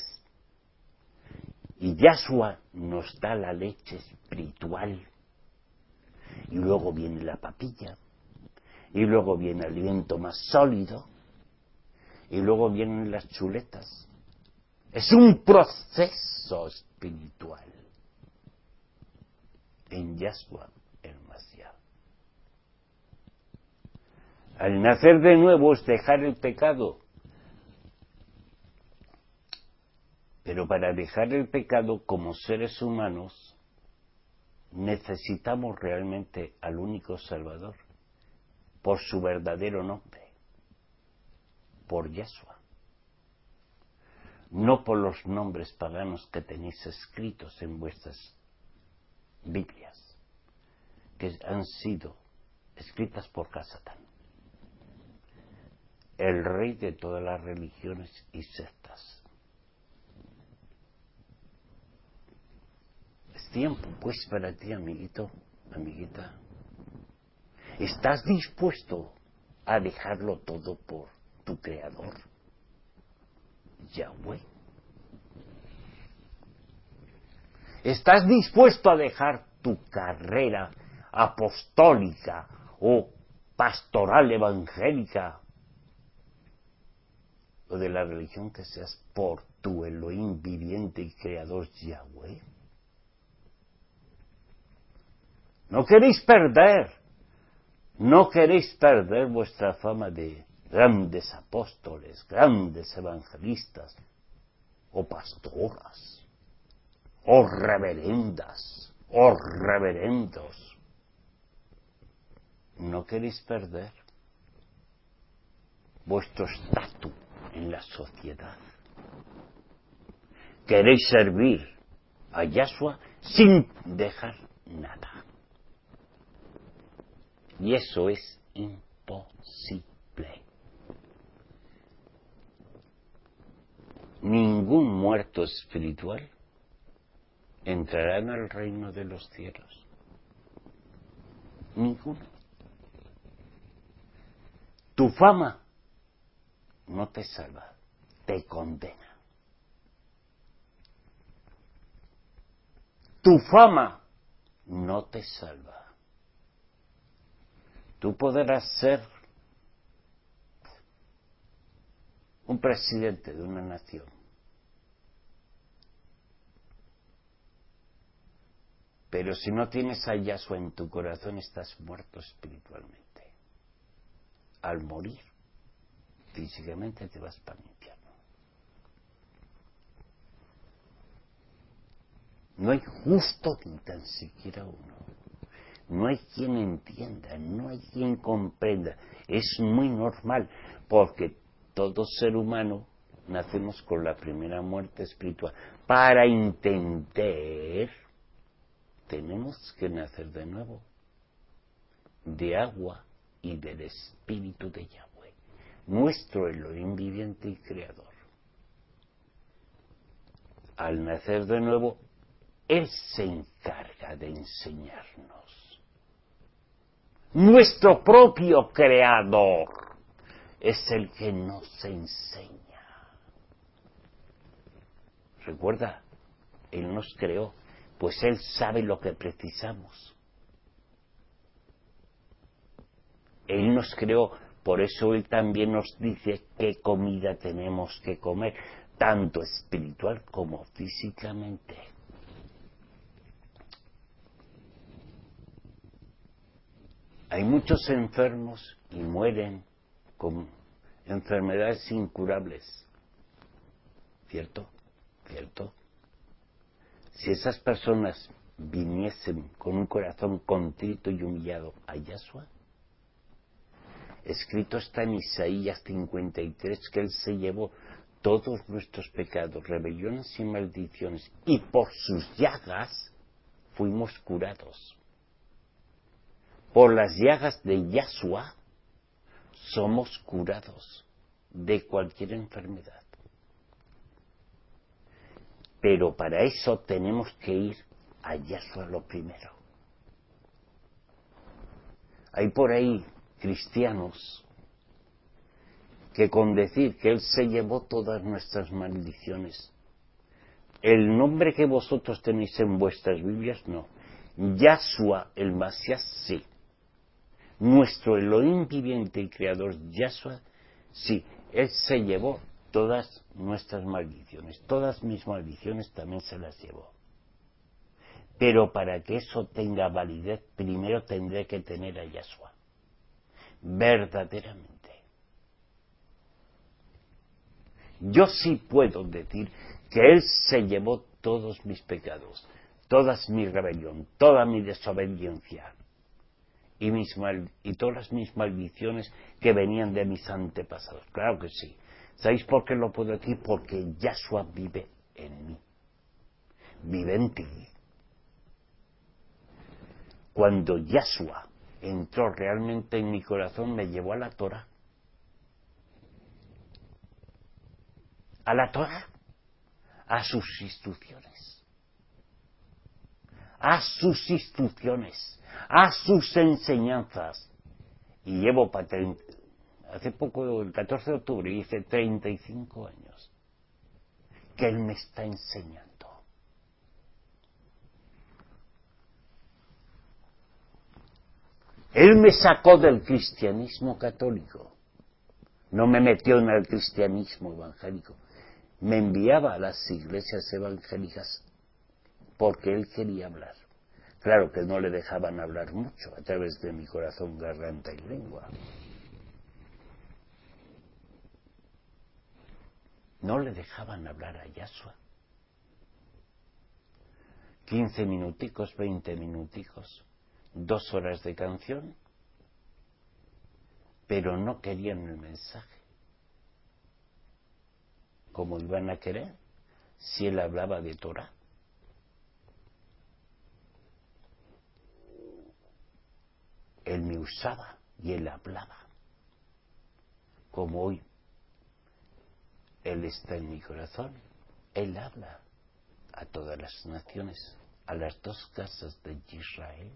Y Yahshua nos da la leche espiritual. Y luego viene la papilla. Y luego viene el alimento más sólido. Y luego vienen las chuletas. Es un proceso espiritual. En Yahshua el Mashiach. Al nacer de nuevo es dejar el pecado. Pero para dejar el pecado como seres humanos necesitamos realmente al único Salvador, por su verdadero nombre, por Yahshua. No por los nombres paganos que tenéis escritos en vuestras Biblias, que han sido escritas por Satán, el rey de todas las religiones y sectas. Es tiempo, pues, para ti, amiguito, amiguita. ¿Estás dispuesto a dejarlo todo por tu Creador, Yahweh? ¿Estás dispuesto a dejar tu carrera apostólica o pastoral evangélica o de la religión que seas por tu Elohim viviente y creador Yahweh? No queréis perder vuestra fama de grandes apóstoles, grandes evangelistas o pastoras o reverendas o reverendos. No queréis perder vuestro estatus en la sociedad. Queréis servir a Yahshua sin dejar nada. Y eso es imposible. Ningún muerto espiritual entrará en el reino de los cielos. Ninguno. Tu fama no te salva, te condena. Tu fama no te salva. Tú podrás ser un presidente de una nación, pero si no tienes a Yahshua en tu corazón estás muerto espiritualmente. Al morir, físicamente te vas para el infierno. No hay justo ni tan siquiera uno. No hay quien entienda, no hay quien comprenda. Es muy normal, porque todo ser humano nacemos con la primera muerte espiritual. Para entender, tenemos que nacer de nuevo, de agua y del Espíritu de Yahweh, nuestro Elohim viviente y creador. Al nacer de nuevo, Él se encarga de enseñarnos. Nuestro propio Creador es el que nos enseña. Recuerda, Él nos creó, pues Él sabe lo que precisamos. Él nos creó, por eso Él también nos dice qué comida tenemos que comer, tanto espiritual como físicamente. Hay muchos enfermos y mueren con enfermedades incurables. ¿Cierto? ¿Cierto? Si esas personas viniesen con un corazón contrito y humillado a Yahshua, escrito está en Isaías 53 que Él se llevó todos nuestros pecados, rebeliones y maldiciones, y por sus llagas fuimos curados. Por las llagas de Yahshua somos curados de cualquier enfermedad. Pero para eso tenemos que ir a Yahshua lo primero. Hay por ahí cristianos que con decir que Él se llevó todas nuestras maldiciones, el nombre que vosotros tenéis en vuestras Biblias, no. Yahshua el Masías, sí. Nuestro Elohim viviente y creador, Yahshua, sí. Él se llevó todas nuestras maldiciones. Todas mis maldiciones también se las llevó. Pero para que eso tenga validez, primero tendré que tener a Yahshua. Verdaderamente. Yo sí puedo decir que Él se llevó todos mis pecados, toda mi rebelión, toda mi desobediencia y todas mis maldiciones que venían de mis antepasados. Claro que sí. ¿Sabéis por qué lo puedo decir? Porque Yahshua vive en mí. Vive en ti. Cuando Yahshua entró realmente en mi corazón, me llevó a la Torah. A la Torah. A sus instrucciones. A sus instrucciones. A sus enseñanzas. Y llevo hace poco, el 14 de octubre, hice 35 años que Él me está enseñando. Él me sacó del cristianismo católico. No me metió en el cristianismo evangélico. Me enviaba a las iglesias evangélicas porque Él quería hablar. Claro que no le dejaban hablar mucho a través de mi corazón, garganta y lengua. No le dejaban hablar a Yahshua. 15 minuticos, 20 minuticos, 2 horas de canción, pero no querían el mensaje. ¿Cómo iban a querer si Él hablaba de Torah? Él me usaba y Él hablaba. Como hoy Él está en mi corazón, Él habla a todas las naciones, a las 2 casas de Israel,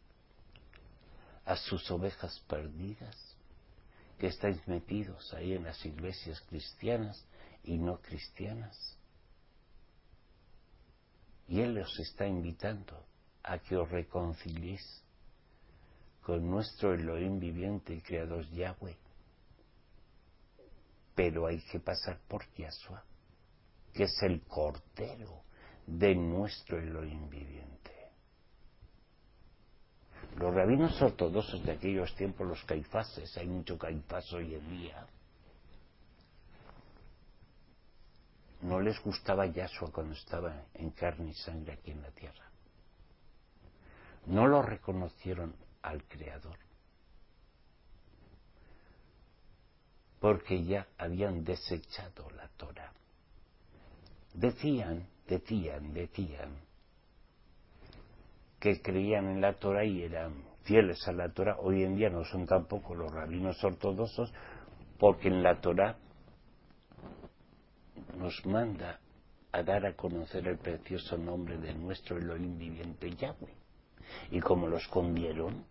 a sus ovejas perdidas, que estáis metidos ahí en las iglesias cristianas y no cristianas. Y Él os está invitando a que os reconciliéis con nuestro Elohim viviente y creador Yahweh. Pero hay que pasar por Yahshua, que es el Cordero de nuestro Elohim viviente. Los rabinos ortodoxos de aquellos tiempos, los caifases, hay mucho caifás hoy en día, no les gustaba Yahshua cuando estaba en carne y sangre aquí en la tierra. No lo reconocieron al Creador, porque ya habían desechado la Torah. Decían que creían en la Torah y eran fieles a la Torah. Hoy en día no son tampoco los rabinos ortodoxos, porque en la Torah nos manda a dar a conocer el precioso nombre de nuestro Elohim viviente Yahweh. Y como lo escondieron,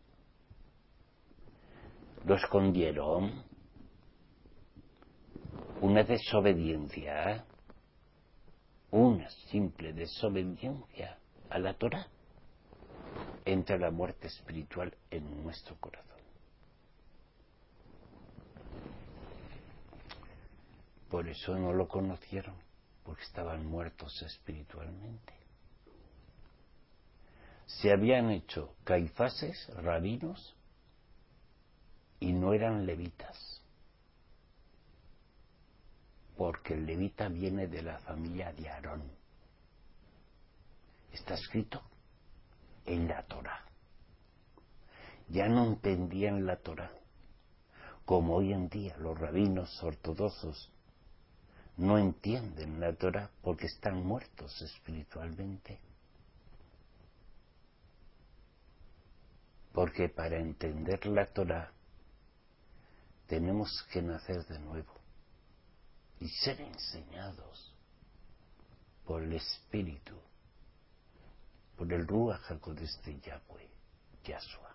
una desobediencia, una simple desobediencia a la Torah, entra la muerte espiritual en nuestro corazón. Por eso no lo conocieron, porque estaban muertos espiritualmente. Se habían hecho caifases, rabinos, y no eran levitas, porque el levita viene de la familia de Aarón. Está escrito en la Torá. Ya no entendían la Torá, como hoy en día los rabinos ortodoxos no entienden la Torá porque están muertos espiritualmente. Porque para entender la Torá tenemos que nacer de nuevo y ser enseñados por el Espíritu, por el Ruach HaKodesh de Yahweh, Yahshua.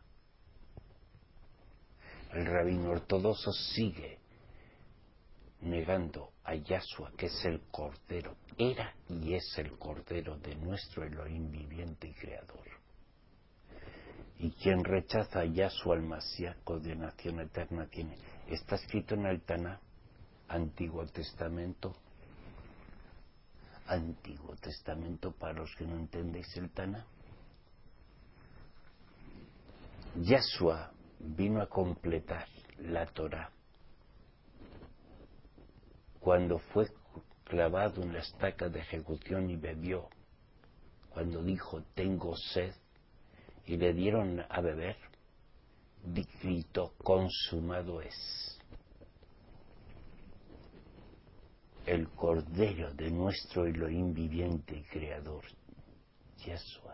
El rabino ortodoxo sigue negando a Yahshua, que es el Cordero, era y es el Cordero de nuestro Elohim viviente y creador. Y quien rechaza a Yahshua el Mashiach, condenación eterna tiene. Está escrito en el Taná, Antiguo Testamento para los que no entendéis el Taná. Yahshua vino a completar la Torá cuando fue clavado en la estaca de ejecución y bebió, cuando dijo tengo sed y le dieron a beber, gritó consumado es. El Cordero de nuestro Elohim viviente y creador, Yahshua,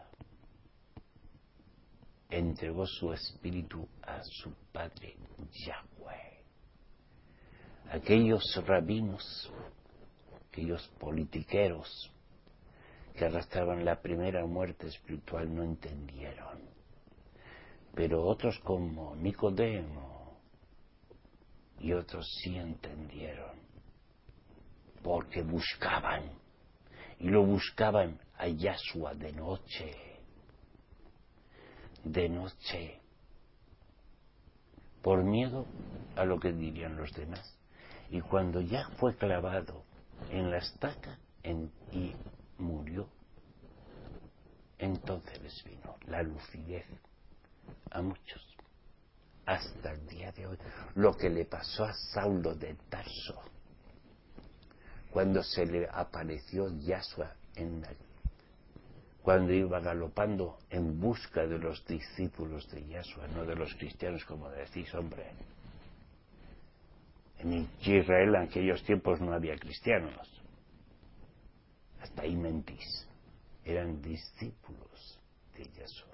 entregó su espíritu a su Padre Yahweh. Aquellos rabinos, aquellos politiqueros que arrastraban la primera muerte espiritual no entendieron. Pero otros como Nicodemo y otros sí entendieron, porque buscaban, y lo buscaban a Yahshua de noche, por miedo a lo que dirían los demás. Y cuando ya fue clavado en la estaca y murió, entonces les vino la lucidez a muchos, hasta el día de hoy. Lo que le pasó a Saulo de Tarso, cuando se le apareció Yahshua cuando iba galopando en busca de los discípulos de Yahshua, no de los cristianos, como decís, hombre. En Israel en aquellos tiempos no había cristianos. Hasta ahí mentís. Eran discípulos de Yahshua.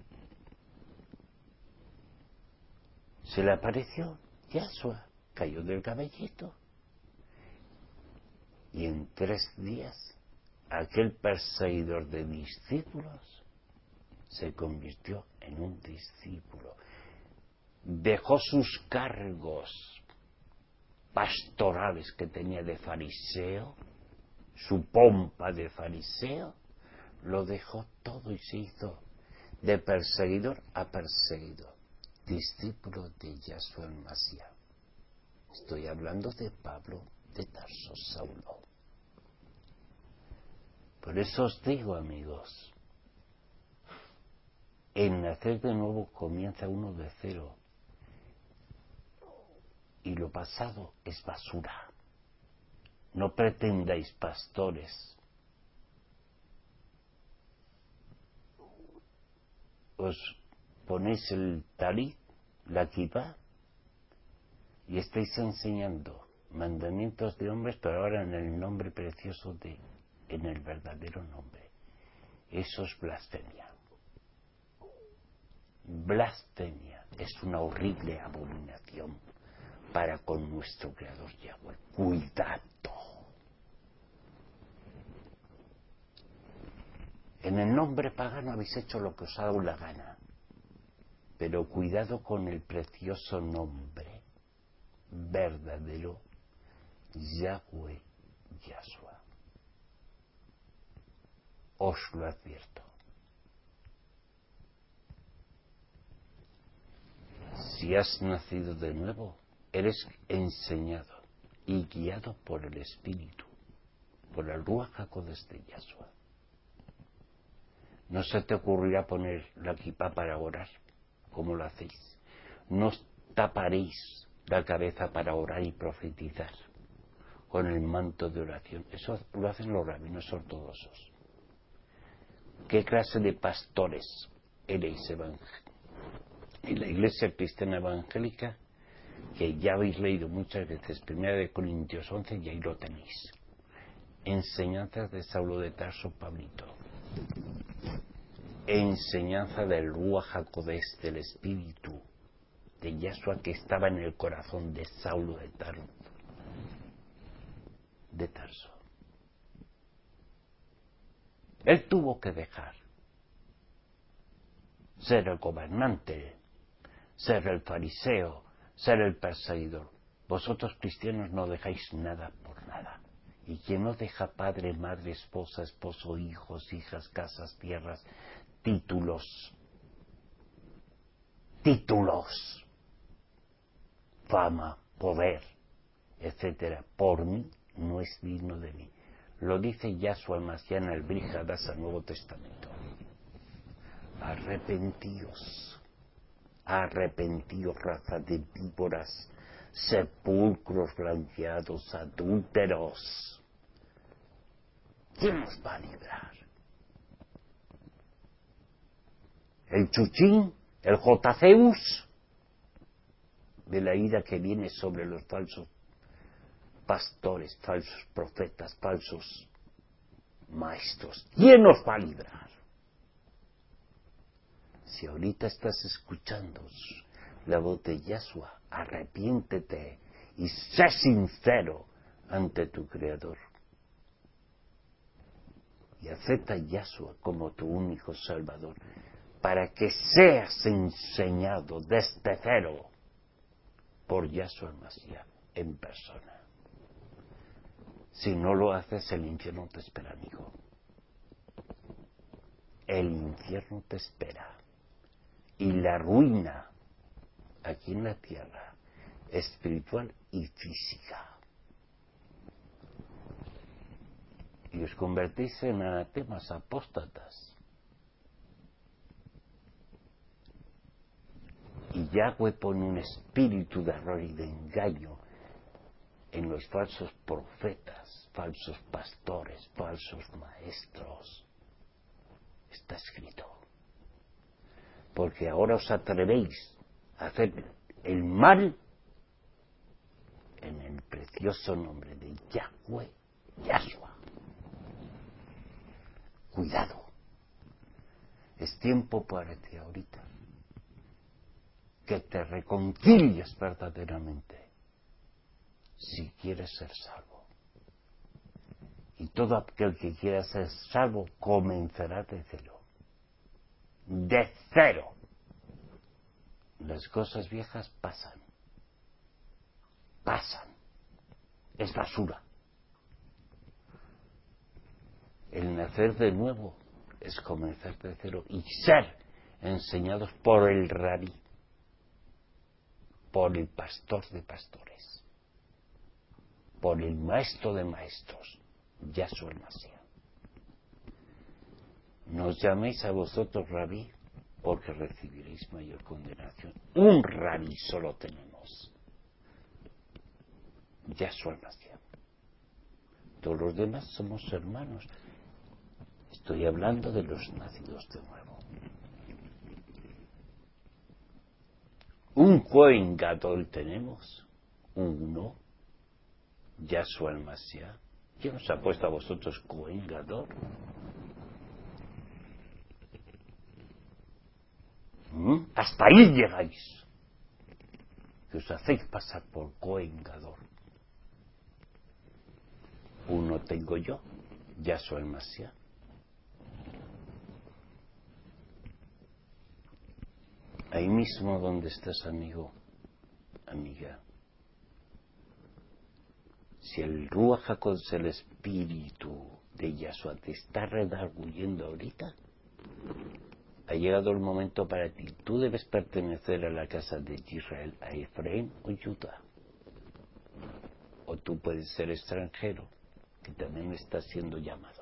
Se le apareció Yahshua, cayó del caballito. Y en 3 días, aquel perseguidor de discípulos se convirtió en un discípulo. Dejó sus cargos pastorales que tenía de fariseo, su pompa de fariseo, lo dejó todo y se hizo de perseguidor a perseguidor, discípulo de Yahshua el Mashiach. Estoy hablando de Pablo de Tarso, Saulo. Por eso os digo, amigos, el nacer de nuevo comienza uno de cero. Y lo pasado es basura. No pretendáis, pastores, os ponéis el talit, la kipá, y estáis enseñando mandamientos de hombres, pero ahora en el nombre precioso en el verdadero nombre. Eso es blasfemia. Blasfemia es una horrible abominación para con nuestro Creador Yahweh. Cuidado. En el nombre pagano habéis hecho lo que os ha dado la gana, pero cuidado con el precioso nombre verdadero Yahweh Yahshua. Os lo advierto. Si has nacido de nuevo, eres enseñado y guiado por el Espíritu, por el Ruach HaKodesh de Yahshua. No se te ocurrirá poner la kipá para orar, como lo hacéis. No taparéis la cabeza para orar y profetizar con el manto de oración. Eso lo hacen los rabinos ortodoxos. ¿Qué clase de pastores erais en la Iglesia Cristiana Evangélica? Que ya habéis leído muchas veces 1 Corintios 11 y ahí lo tenéis. Enseñanzas de Saulo de Tarso, Pablito. Enseñanza del Ruach HaKodesh, del Espíritu de Yahshua que estaba en el corazón de Saulo de Tarso. Él tuvo que dejar ser el gobernante, ser el fariseo, ser el perseguidor. Vosotros cristianos no dejáis nada por nada. Y quien no deja padre, madre, esposa, esposo, hijos, hijas, casas, tierras, títulos, fama, poder, etcétera, por mí, no es digno de mí. Lo dice Yahshua Mashiach en el Brit Hadasha, Nuevo Testamento. Arrepentíos, raza de víboras, sepulcros blanqueados, adúlteros. ¿Quién nos va a librar? ¿El Chuchín? ¿El Jotaceus? De la ira que viene sobre los falsos pastores, falsos profetas, falsos maestros. ¿Quién nos va a librar? Si ahorita estás escuchando la voz de Yahshua, arrepiéntete y sé sincero ante tu Creador. Y acepta a Yahshua como tu único Salvador, para que seas enseñado desde cero por Yahshua Mashiach en persona. Si no lo haces, el infierno te espera, amigo. El infierno te espera. Y la ruina aquí en la tierra, espiritual y física. Y os convertís en anatemas, apóstatas. Y Yahweh pone un espíritu de error y de engaño en los falsos profetas, falsos pastores, falsos maestros. Está escrito. Porque ahora os atrevéis a hacer el mal en el precioso nombre de Yahweh, Yahshua. Cuidado. Es tiempo para ti ahorita que te reconcilies verdaderamente si quieres ser salvo. Y todo aquel que quiera ser salvo comenzará de cero. De cero. Las cosas viejas pasan. Es basura. El nacer de nuevo es comenzar de cero y ser enseñados por el rabí, por el pastor de pastores, por el maestro de maestros, Yahshua el Mashiach. No os llaméis a vosotros rabí, porque recibiréis mayor condenación. Un rabí solo tenemos, Yahshua el Mashiach. Todos los demás somos hermanos. Estoy hablando de los nacidos de nuevo. Un Cohen Gadol tenemos, uno, Yahshua el Mashiach. ¿Quién os ha puesto a vosotros Cohen Gadol? Hasta ahí llegáis, que os hacéis pasar por Cohen Gadol. Uno tengo yo, Yahshua el Mashiach. Ahí mismo donde estás, amigo, amiga. Si el Ruach HaKodesh, el espíritu de Yahshua, te está redarguyendo ahorita, ha llegado el momento para ti. Tú debes pertenecer a la casa de Israel, a Efraín o Judá. O tú puedes ser extranjero, que también está siendo llamado.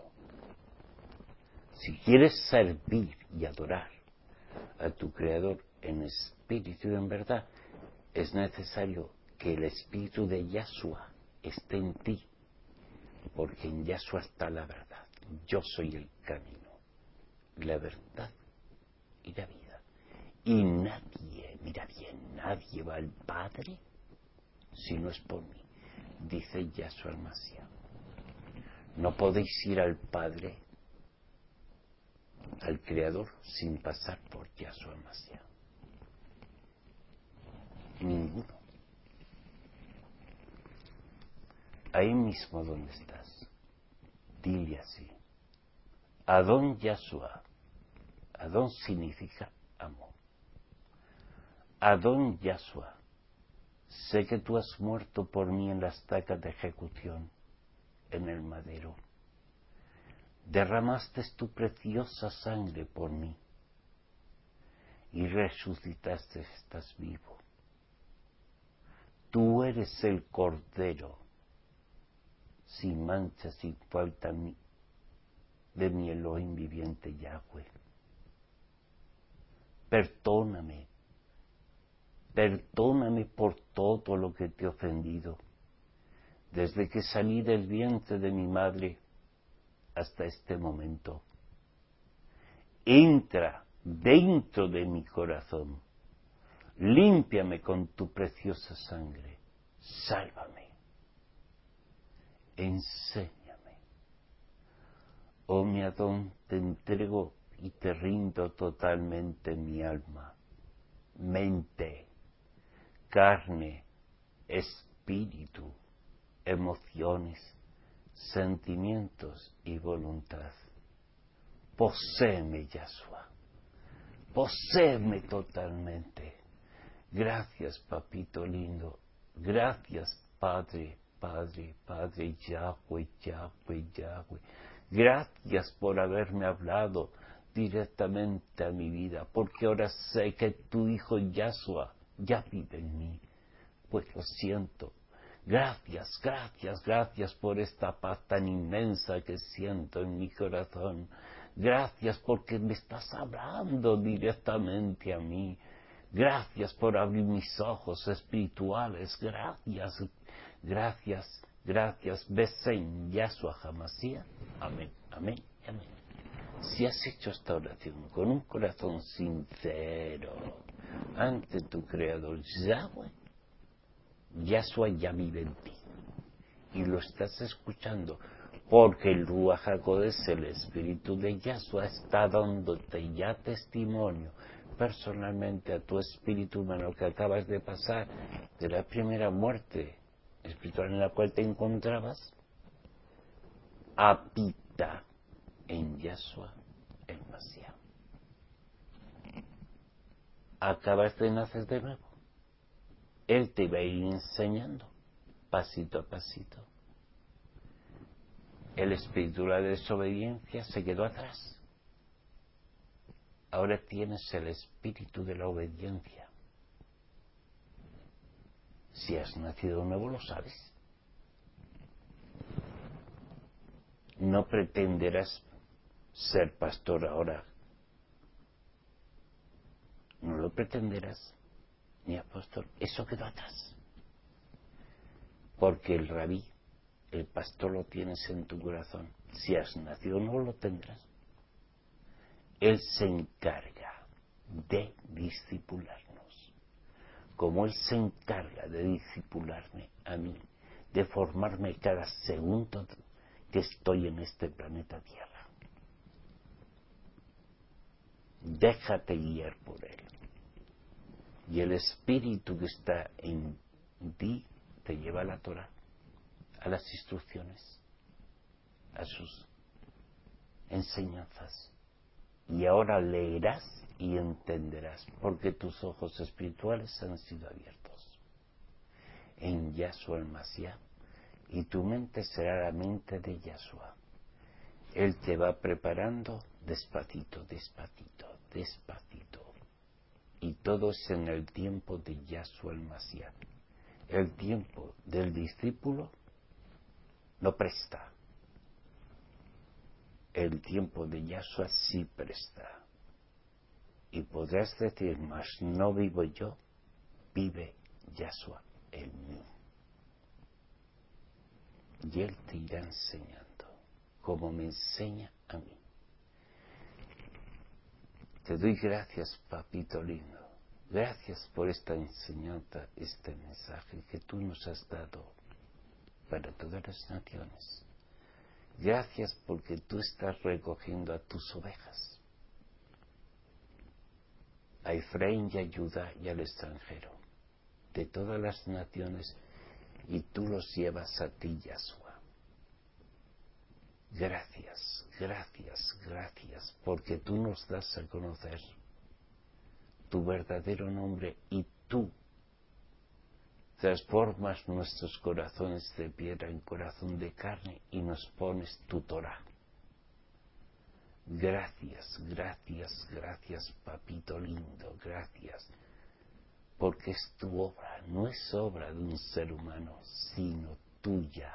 Si quieres servir y adorar a tu Creador en espíritu y en verdad, es necesario que el espíritu de Yahshua esté en ti, porque en Yahshua está la verdad. Yo soy el camino, la verdad y la vida. Y nadie, mira bien, nadie va al Padre si no es por mí, dice Yahshua el Mashiach. No podéis ir al Padre, al Creador, sin pasar por Yahshua el Mashiach. Ninguno. Ahí mismo donde estás, dile así: Adón Yahshua. Adón significa amo. Adón Yahshua, sé que tú has muerto por mí en la estaca de ejecución, en el madero. Derramaste tu preciosa sangre por mí y resucitaste, estás vivo. Tú eres el Cordero, sin mancha, sin falta de mi Elohim viviente Yahweh. Perdóname, perdóname por todo lo que te he ofendido, desde que salí del vientre de mi madre hasta este momento. Entra dentro de mi corazón, límpiame con tu preciosa sangre, sálvame, enséñame. Oh mi Adón, te entrego y te rindo totalmente mi alma, mente, carne, espíritu, emociones, sentimientos y voluntad. Poséeme, Yahshua, poséeme totalmente. Gracias, papito lindo, gracias, Padre, Padre, Padre, Yahweh, Yahweh, Yahweh. Gracias por haberme hablado directamente a mi vida, porque ahora sé que tu Hijo Yahshua ya vive en mí. Pues lo siento. Gracias, gracias, gracias por esta paz tan inmensa que siento en mi corazón. Gracias porque me estás hablando directamente a mí. Gracias por abrir mis ojos espirituales. Gracias, gracias, gracias. Besen Yahshua Hamashiach. Amén, amén, amén. Si has hecho esta oración con un corazón sincero ante tu Creador Yahweh, Yahshua ya vive en ti y lo estás escuchando, porque el Ruach HaKodesh, el Espíritu de Yahshua, está dándote ya testimonio personalmente a tu espíritu humano que acabas de pasar de la primera muerte espiritual en la cual te encontrabas. Habita en Yahshua el Mashiach. Acabas de nacer de nuevo. Él te va a ir enseñando pasito a pasito. El espíritu de la desobediencia se quedó atrás. Ahora tienes el espíritu de la obediencia. Si has nacido de nuevo, lo sabes. No pretenderás ser pastor ahora. No lo pretenderás, ni apóstol. Eso quedó atrás. Porque el rabí, el pastor, lo tienes en tu corazón. Si has nacido no lo tendrás. Él se encarga de discipularnos. Como Él se encarga de discipularme a mí, de formarme cada segundo que estoy en este planeta Tierra. Déjate guiar por Él. Y el espíritu que está en ti te lleva a la Torah, a las instrucciones, a sus enseñanzas. Y ahora leerás y entenderás, porque tus ojos espirituales han sido abiertos en Yahshua el Mashiach, y tu mente será la mente de Yahshua. Él te va preparando despacito, despacito, despacito. Y todo es en el tiempo de Yahshua el Mashiach. El tiempo del discípulo no presta. El tiempo de Yahshua sí presta. Y podrás decir, mas no vivo yo, vive Yahshua en mí. Y Él te irá enseñando, como me enseña a mí. Te doy gracias, papito lindo. Gracias por esta enseñanza, este mensaje que tú nos has dado para todas las naciones. Gracias porque tú estás recogiendo a tus ovejas, a Efraín y a Judá y al extranjero, de todas las naciones, y tú los llevas a ti, Yahshua. Gracias, gracias, gracias, porque tú nos das a conocer tu verdadero nombre y tú transformas nuestros corazones de piedra en corazón de carne y nos pones tu Torah. Gracias, gracias, gracias, papito lindo, gracias, porque es tu obra, no es obra de un ser humano, sino tuya.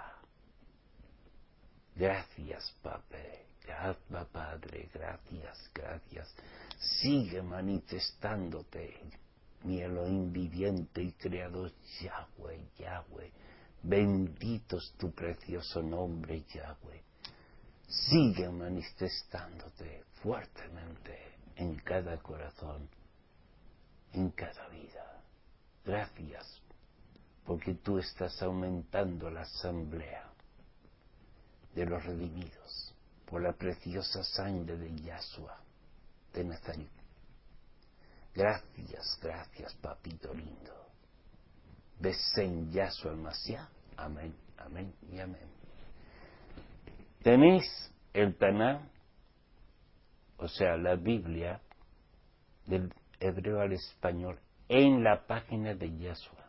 Gracias, Padre, gracias, gracias. Sigue manifestándote, mi Elohim viviente y creador, Yahweh, Yahweh. Bendito es tu precioso nombre, Yahweh. Sigue manifestándote fuertemente en cada corazón, en cada vida. Gracias, porque tú estás aumentando la asamblea de los redimidos por la preciosa sangre de Yahshua de Nazaret. Gracias, gracias, papito lindo. Besen Yahshua el Mashiach. Amén, amén y amén. Tenéis el Taná, o sea, la Biblia, del hebreo al español, en la página de Yahshua.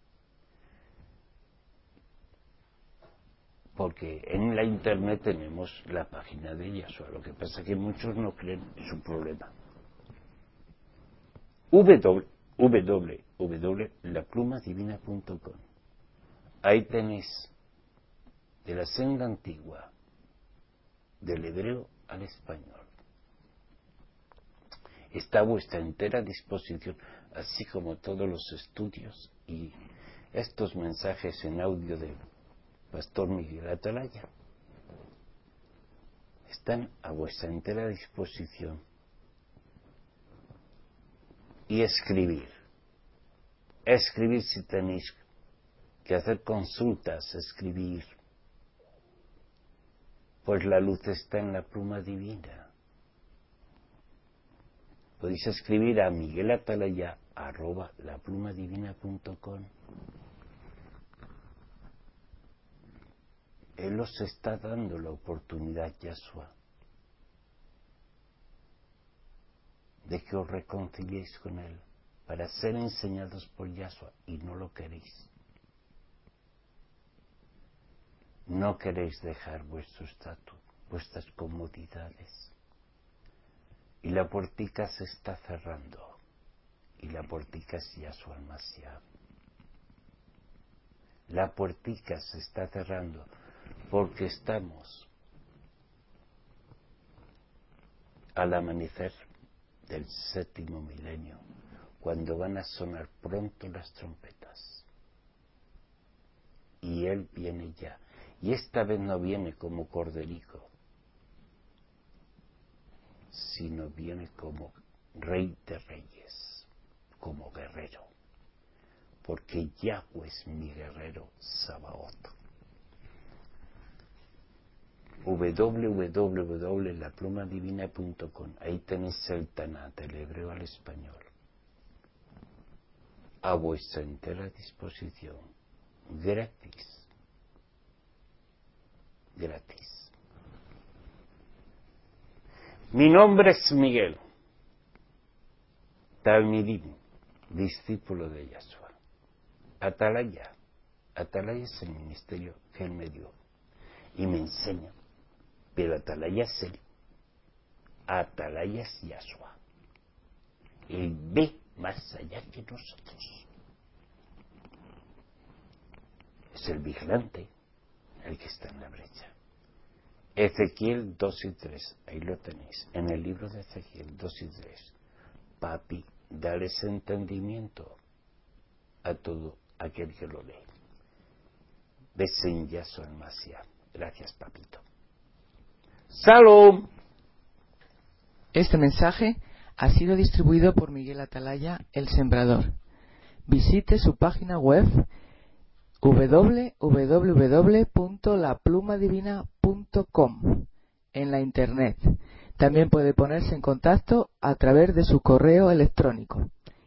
Porque en la internet tenemos la página de Yahshua. Lo que pasa es que muchos no creen, es un problema. www.laplumadivina.com. Ahí tenéis de la senda antigua, del hebreo al español. Está a vuestra entera disposición, así como todos los estudios y estos mensajes en audio del Pastor Miguel Atalaya. Están a vuestra entera disposición. Y escribir si tenéis que hacer consultas, escribir, pues la luz está en la pluma divina. Podéis escribir a miguelatalaya@laplumadivina.com. Él os está dando la oportunidad, Yahshua, de que os reconciliéis con Él para ser enseñados por Yahshua, y no lo queréis. No queréis dejar vuestro estatus, vuestras comodidades. Y la puertica se está cerrando. Y la puertica es Yahshua el Mashiach. La puertica se está cerrando porque estamos al amanecer del 7º milenio, cuando van a sonar pronto las trompetas. Y Él viene ya. Y esta vez no viene como corderico, sino viene como Rey de Reyes, como guerrero. Porque Yahweh es mi guerrero Sabaoth. www.laplumadivina.com. Ahí tenéis el Tanat, del hebreo al español, a vuestra entera disposición, gratis. Gratis. Mi nombre es Miguel, Talmidim, discípulo de Yahshua. Atalaya. Atalaya es el ministerio que Él me dio y me enseña. Pero Atalaya es Él. Atalaya es Yahshua. Él ve más allá que nosotros. Es el vigilante, el que está en la brecha. Ezequiel 2 y 3, ahí lo tenéis, en el libro de Ezequiel 2 y 3. Papi, dales entendimiento a todo aquel que lo lee. Besenja Solmasia. Gracias, papito. ¡Salud! Este mensaje ha sido distribuido por Miguel Atalaya, el Sembrador. Visite su página web www.laplumadivina.com en la internet. También puede ponerse en contacto a través de su correo electrónico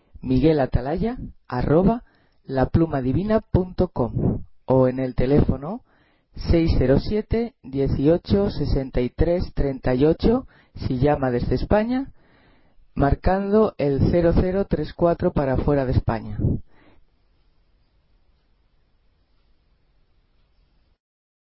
miguelatalaya@laplumadivina.com o en el teléfono 607 18 63 38 si llama desde España, marcando el 0034 para fuera de España.